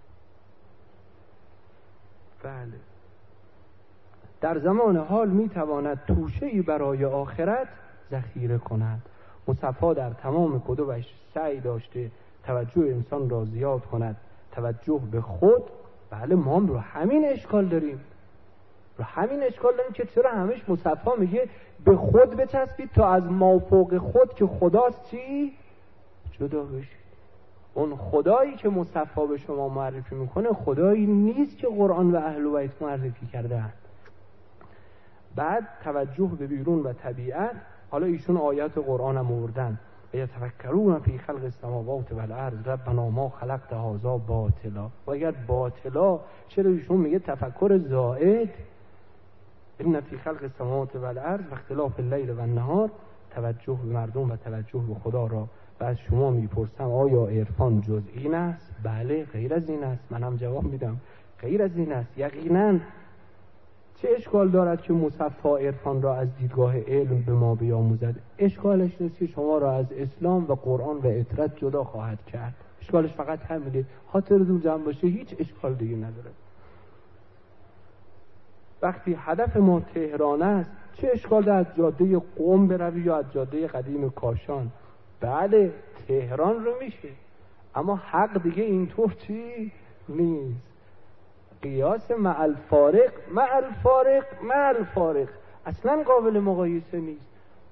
بله، در زمان حال میتواند توشه‌ای برای آخرت ذخیره کند. مصطفی در تمام کتبش سعی داشته توجه انسان را زیاد کند، توجه به خود. بله ما هم رو همین اشکال داریم، رو همین اشکال داریم که چرا همش مصطفی میگه به خود بچسبید تا از مافوق خود که خداست چی؟ جدا بشید. اون خدایی که مصطفی به شما معرفی میکنه خدایی نیست که قرآن و اهل بیت معرفی کردن. بعد توجه به بیرون و طبیعت. حالا ایشون آیات قرآن هم آوردن و یتفکرون فی خلق السماوات و الارض ربنا ما خلقت هذا باطلا. و اگر باطلا چرا ایشون میگه تفکر زائد؟ ان فی خلق السماوات و الارض و اختلاف اللیل و النهار. توجه به مردم و توجه به خدا را. و از شما میپرسم آیا عرفان جز این است؟ بله، غیر از این است. من هم جواب میدم غیر از این است. یقینا چه اشکال دارد که مصطفی عرفان را از دیدگاه علم به ما بیاموزد؟ اشکالش نیست که شما را از اسلام و قرآن و اطرت جدا خواهد کرد. اشکالش فقط همینه. خاطرتون جمع باشه، هیچ اشکال دیگه نداره. وقتی هدف ما تهران است، چه اشکال دارد از جاده قم بروی یا از جاده قدیم کاشان؟ بله تهران رو میشه، اما حق دیگه اینطور چی نیست. قیاس مع الفارق مع الفارق مع الفارق اصلا قابل مقایسه نیست.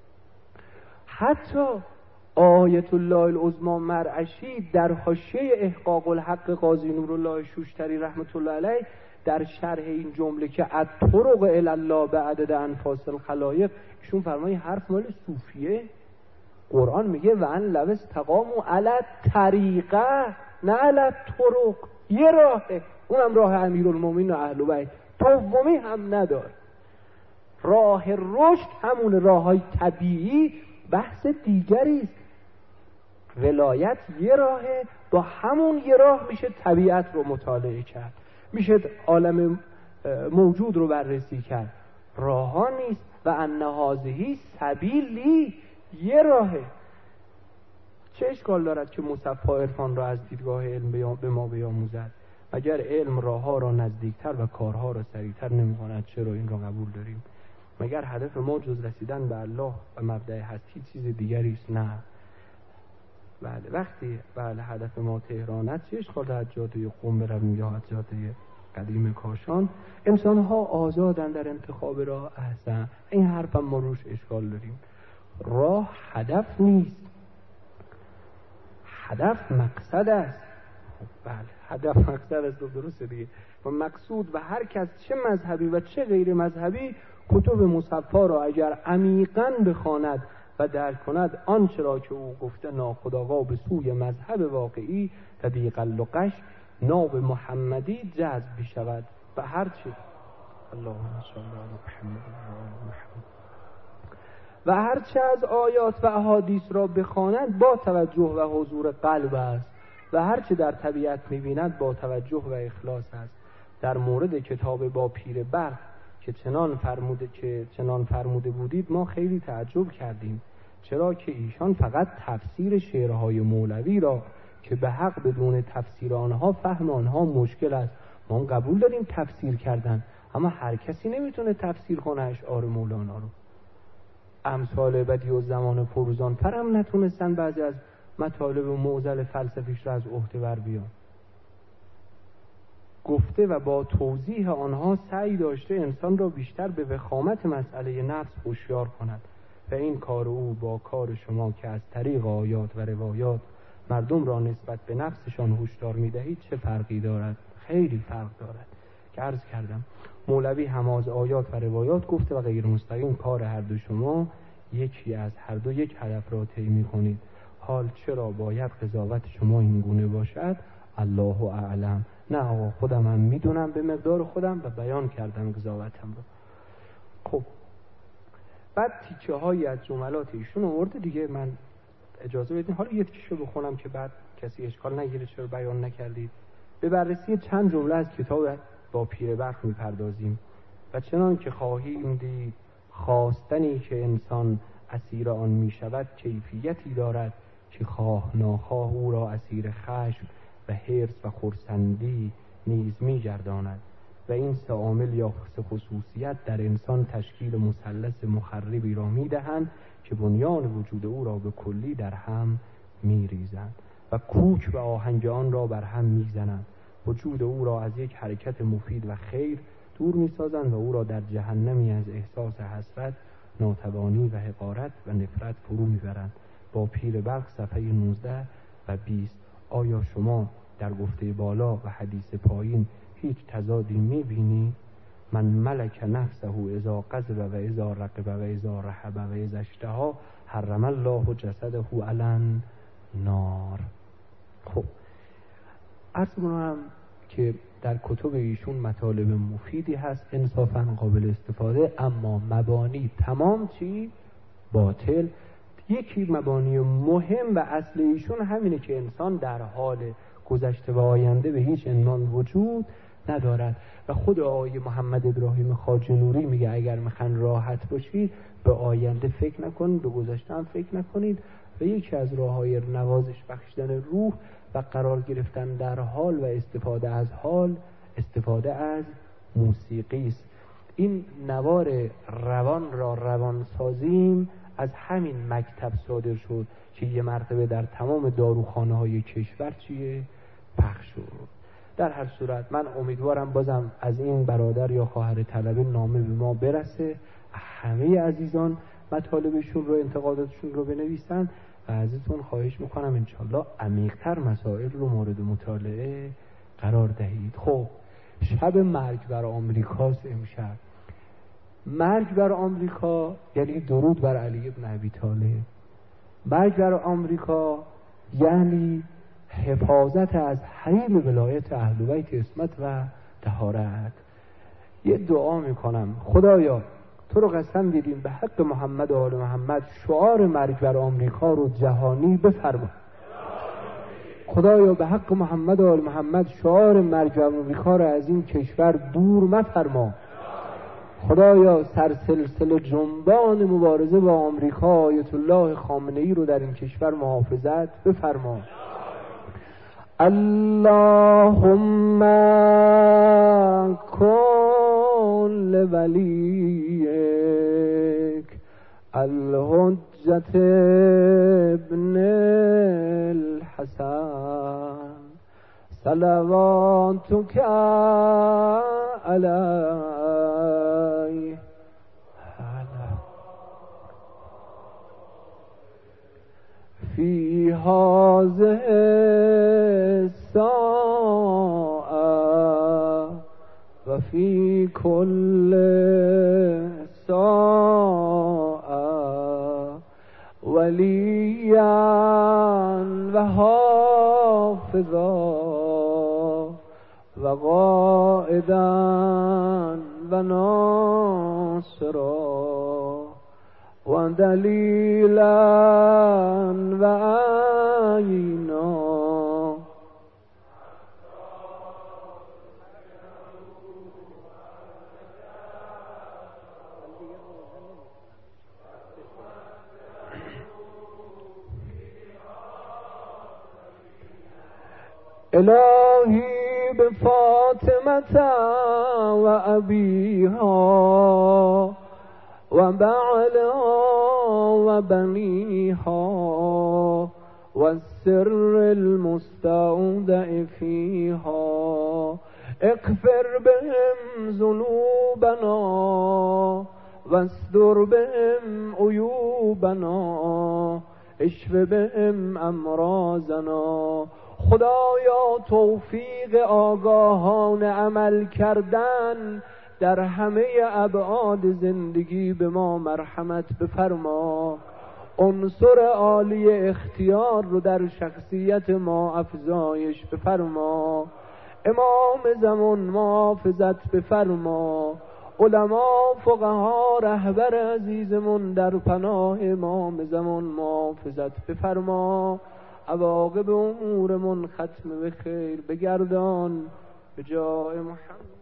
حتی آیت الله العظمی مرعشی در حاشیه احقاق الحق قاضی نورالله شوشتری رحمت الله علیه در شرح این جمله که الطرق الی الله بعدد انفاس الخلایق، ایشون فرمای حرف مال صوفیه. قرآن میگه و ان لو استقاموا علی الطریقه نه علی الطرق. یه راهه، اونم راه امیرالمومنین و اهل بیت، دومی هم نداره. راه رشد همون راههای طبیعی بحث دیگری است. ولایت یه راهه، با همون یه راه میشه طبیعت رو مطالعه کرد، میشه عالم موجود رو بررسی کرد. راه ها نیست. و ان هذه سبیلی، یه راهه. چه اشکال دارد که مصطفی عرفان را از دیدگاه علم به ما بیاموزد؟ مگر علم راه ها را نزدیکتر و کارها را سریعتر نمی‌کند؟ چرا این را قبول داریم؟ مگر هدف ما جز رسیدن به الله و مبدأ هستی چیز دیگری است؟ نه. بله وقتی بله هدف ما تهران است، چه اشکال دارد جاده قم برویم یا جاده قدیم کاشان؟ انسان ها آزادن در انتخاب راه. احسن، این حرف هم ما روش اشکال داریم. راه هدف نیست، هدف مقصد است. خب بله هدف مقصد است، درسته دیگه. و مقصود و هر کس چه مذهبی و چه غیر مذهبی کتب مصفا را اگر عمیقاً بخواند و درک کند، آنچه را که او گفته ناخودآگاه به سوی مذهب واقعی طبیق اللقش ناب محمدی جذب شود و هرچی اللهم صل علی محمد و محمد و هرچه از آیات و احادیث را بخواند با توجه و حضور قلب است و هرچه در طبیعت می‌بیند با توجه و اخلاص است. در مورد کتاب با پیر برق که چنان فرموده که چنان فرموده بودید ما خیلی تعجب کردیم، چرا که ایشان فقط تفسیر شعرهای مولوی را که به حق بدون تفسیر آنها فهم آنها مشکل است. ما قبول داریم تفسیر کردن، اما هر کسی نمیتونه تفسیر کنه اشعار مولانا رو. امثال بدیع الزمان فروزان پر هم نتونستن بعضی از مطالب و معضل فلسفیش را از عهده بر بیان. گفته و با توضیح آنها سعی داشته انسان را بیشتر به وخامت مسئله نفس هوشیار کند و این کار او با کار شما که از طریق آیات و روایات مردم را نسبت به نفسشان هشدار می‌دهید چه فرقی دارد؟ خیلی فرق دارد که عرض کردم مولوی هم از آیات و روایات گفته و غیر مستقیم کار هر دو شما یکی از هر دو یک هدف را طی می‌کنید. حال چرا باید قضاوت شما این گونه باشد؟ الله اعلم. نه آقا خودم هم میدونم به مقدار خودم و بیان کردم قضاوتم رو. خب بعد تیکه هایی از جملات ایشون آورده دیگه، من اجازه بدین حالا یکیشو بخونم که بعد کسی اشکال نگیره چرا بیان نکردید. به بررسی چند جمله از کتاب با پیر برق میپردازیم. و چنان که خواهیم دید خواستنی که انسان اسیر آن میشود کیفیتی دارد که خواه ناخواه او را اسیر خشم و حرص و خرسندی نیز میگرداند و این سه عامل یا سه خصوصیت در انسان تشکیل مثلث مخربی را میدهند که بنیان وجود او را به کلی در هم میریزند و کوک و آهنگ آن را بر هم میزنند. وجود او را از یک حرکت مفید و خیر دور میسازند و او را در جهنمی از احساس حسرت، ناتوانی و حقارت و نفرت فرو میبرند. با پیر برق صفحه نوزده و بیست. آیا شما در گفته بالا و حدیث پایین هیچ تضادی میبینی؟ من ملک نفسه اذا قذب و اذا رقب و اذا رحب و اذا اشتها حرم الله جسده علن نار. خب عرض کنم که در کتب ایشون مطالب مفیدی هست انصافاً قابل استفاده، اما مبانی تمام چی؟ باطل. یکی مبانی مهم و اصل ایشون همینه که انسان در حال گذشته و آینده به هیچ عنوان وجود ندارد و خود آقای محمد ابراهیم خواجه نوری میگه اگر میخوان راحت باشید به آینده فکر نکنید، به گذشته هم فکر نکنید و یکی از راههای نوازش بخشیدن روح و قرار گرفتن در حال و استفاده از حال استفاده از موسیقی است. این نوار روان را روان سازیم از همین مکتب صادر شد که یه مرتبه در تمام داروخانه های کشور چیه؟ پخش شد. در هر صورت من امیدوارم بازم از این برادر یا خواهر طلبه نامه به ما برسه، همه عزیزان مطالبشون رو انتقاداتشون رو بنویسن و ازتون خواهش میکنم انشالله عمیق‌تر مسائل رو مورد مطالعه قرار دهید. خب شب مرگ بر آمریکاست امشب. مرگ بر آمریکا یعنی درود بر علی ابن ابی طالب. مرگ بر آمریکا یعنی حفاظت از حریم ولایت اهل بیت عصمت و طهارت. یه دعا میکنم خدایا تو رو قسم دیدیم به حق محمد و آل محمد شعار مرگ بر آمریکا رو جهانی بفرما. خدایا به حق محمد و آل محمد شعار مرگ بر آمریکا رو از این کشور دور مفرما. خدایا سرسلسله جنبان مبارزه با آمریکا آیت الله خامنه‌ای رو در این کشور محافظت بفرما. اللهم کن لولی الحجة ابن الحسن صلواتك عليه في هذه الساعة وفي كل ساعة وليا وحافظا وقائدا وناصرا ودليلا وعينا إلهي بفاطمة وأبيها وبعلها وبنيها والسر المستودع فيها اغفر بهم ذنوبنا واستر بهم عیوبنا اشف بهم امراضنا. خدایا توفیق آگاهانه عمل کردن در همه ابعاد زندگی به ما مرحمت بفرما. عنصر عالی اختیار رو در شخصیت ما افزایش بفرما. امام زمان محافظت بفرما. علما فقها رهبر عزیزمون در پناه امام زمان محافظت بفرما. عواقب امورمون ختم به خیر بگردان به جای محمد.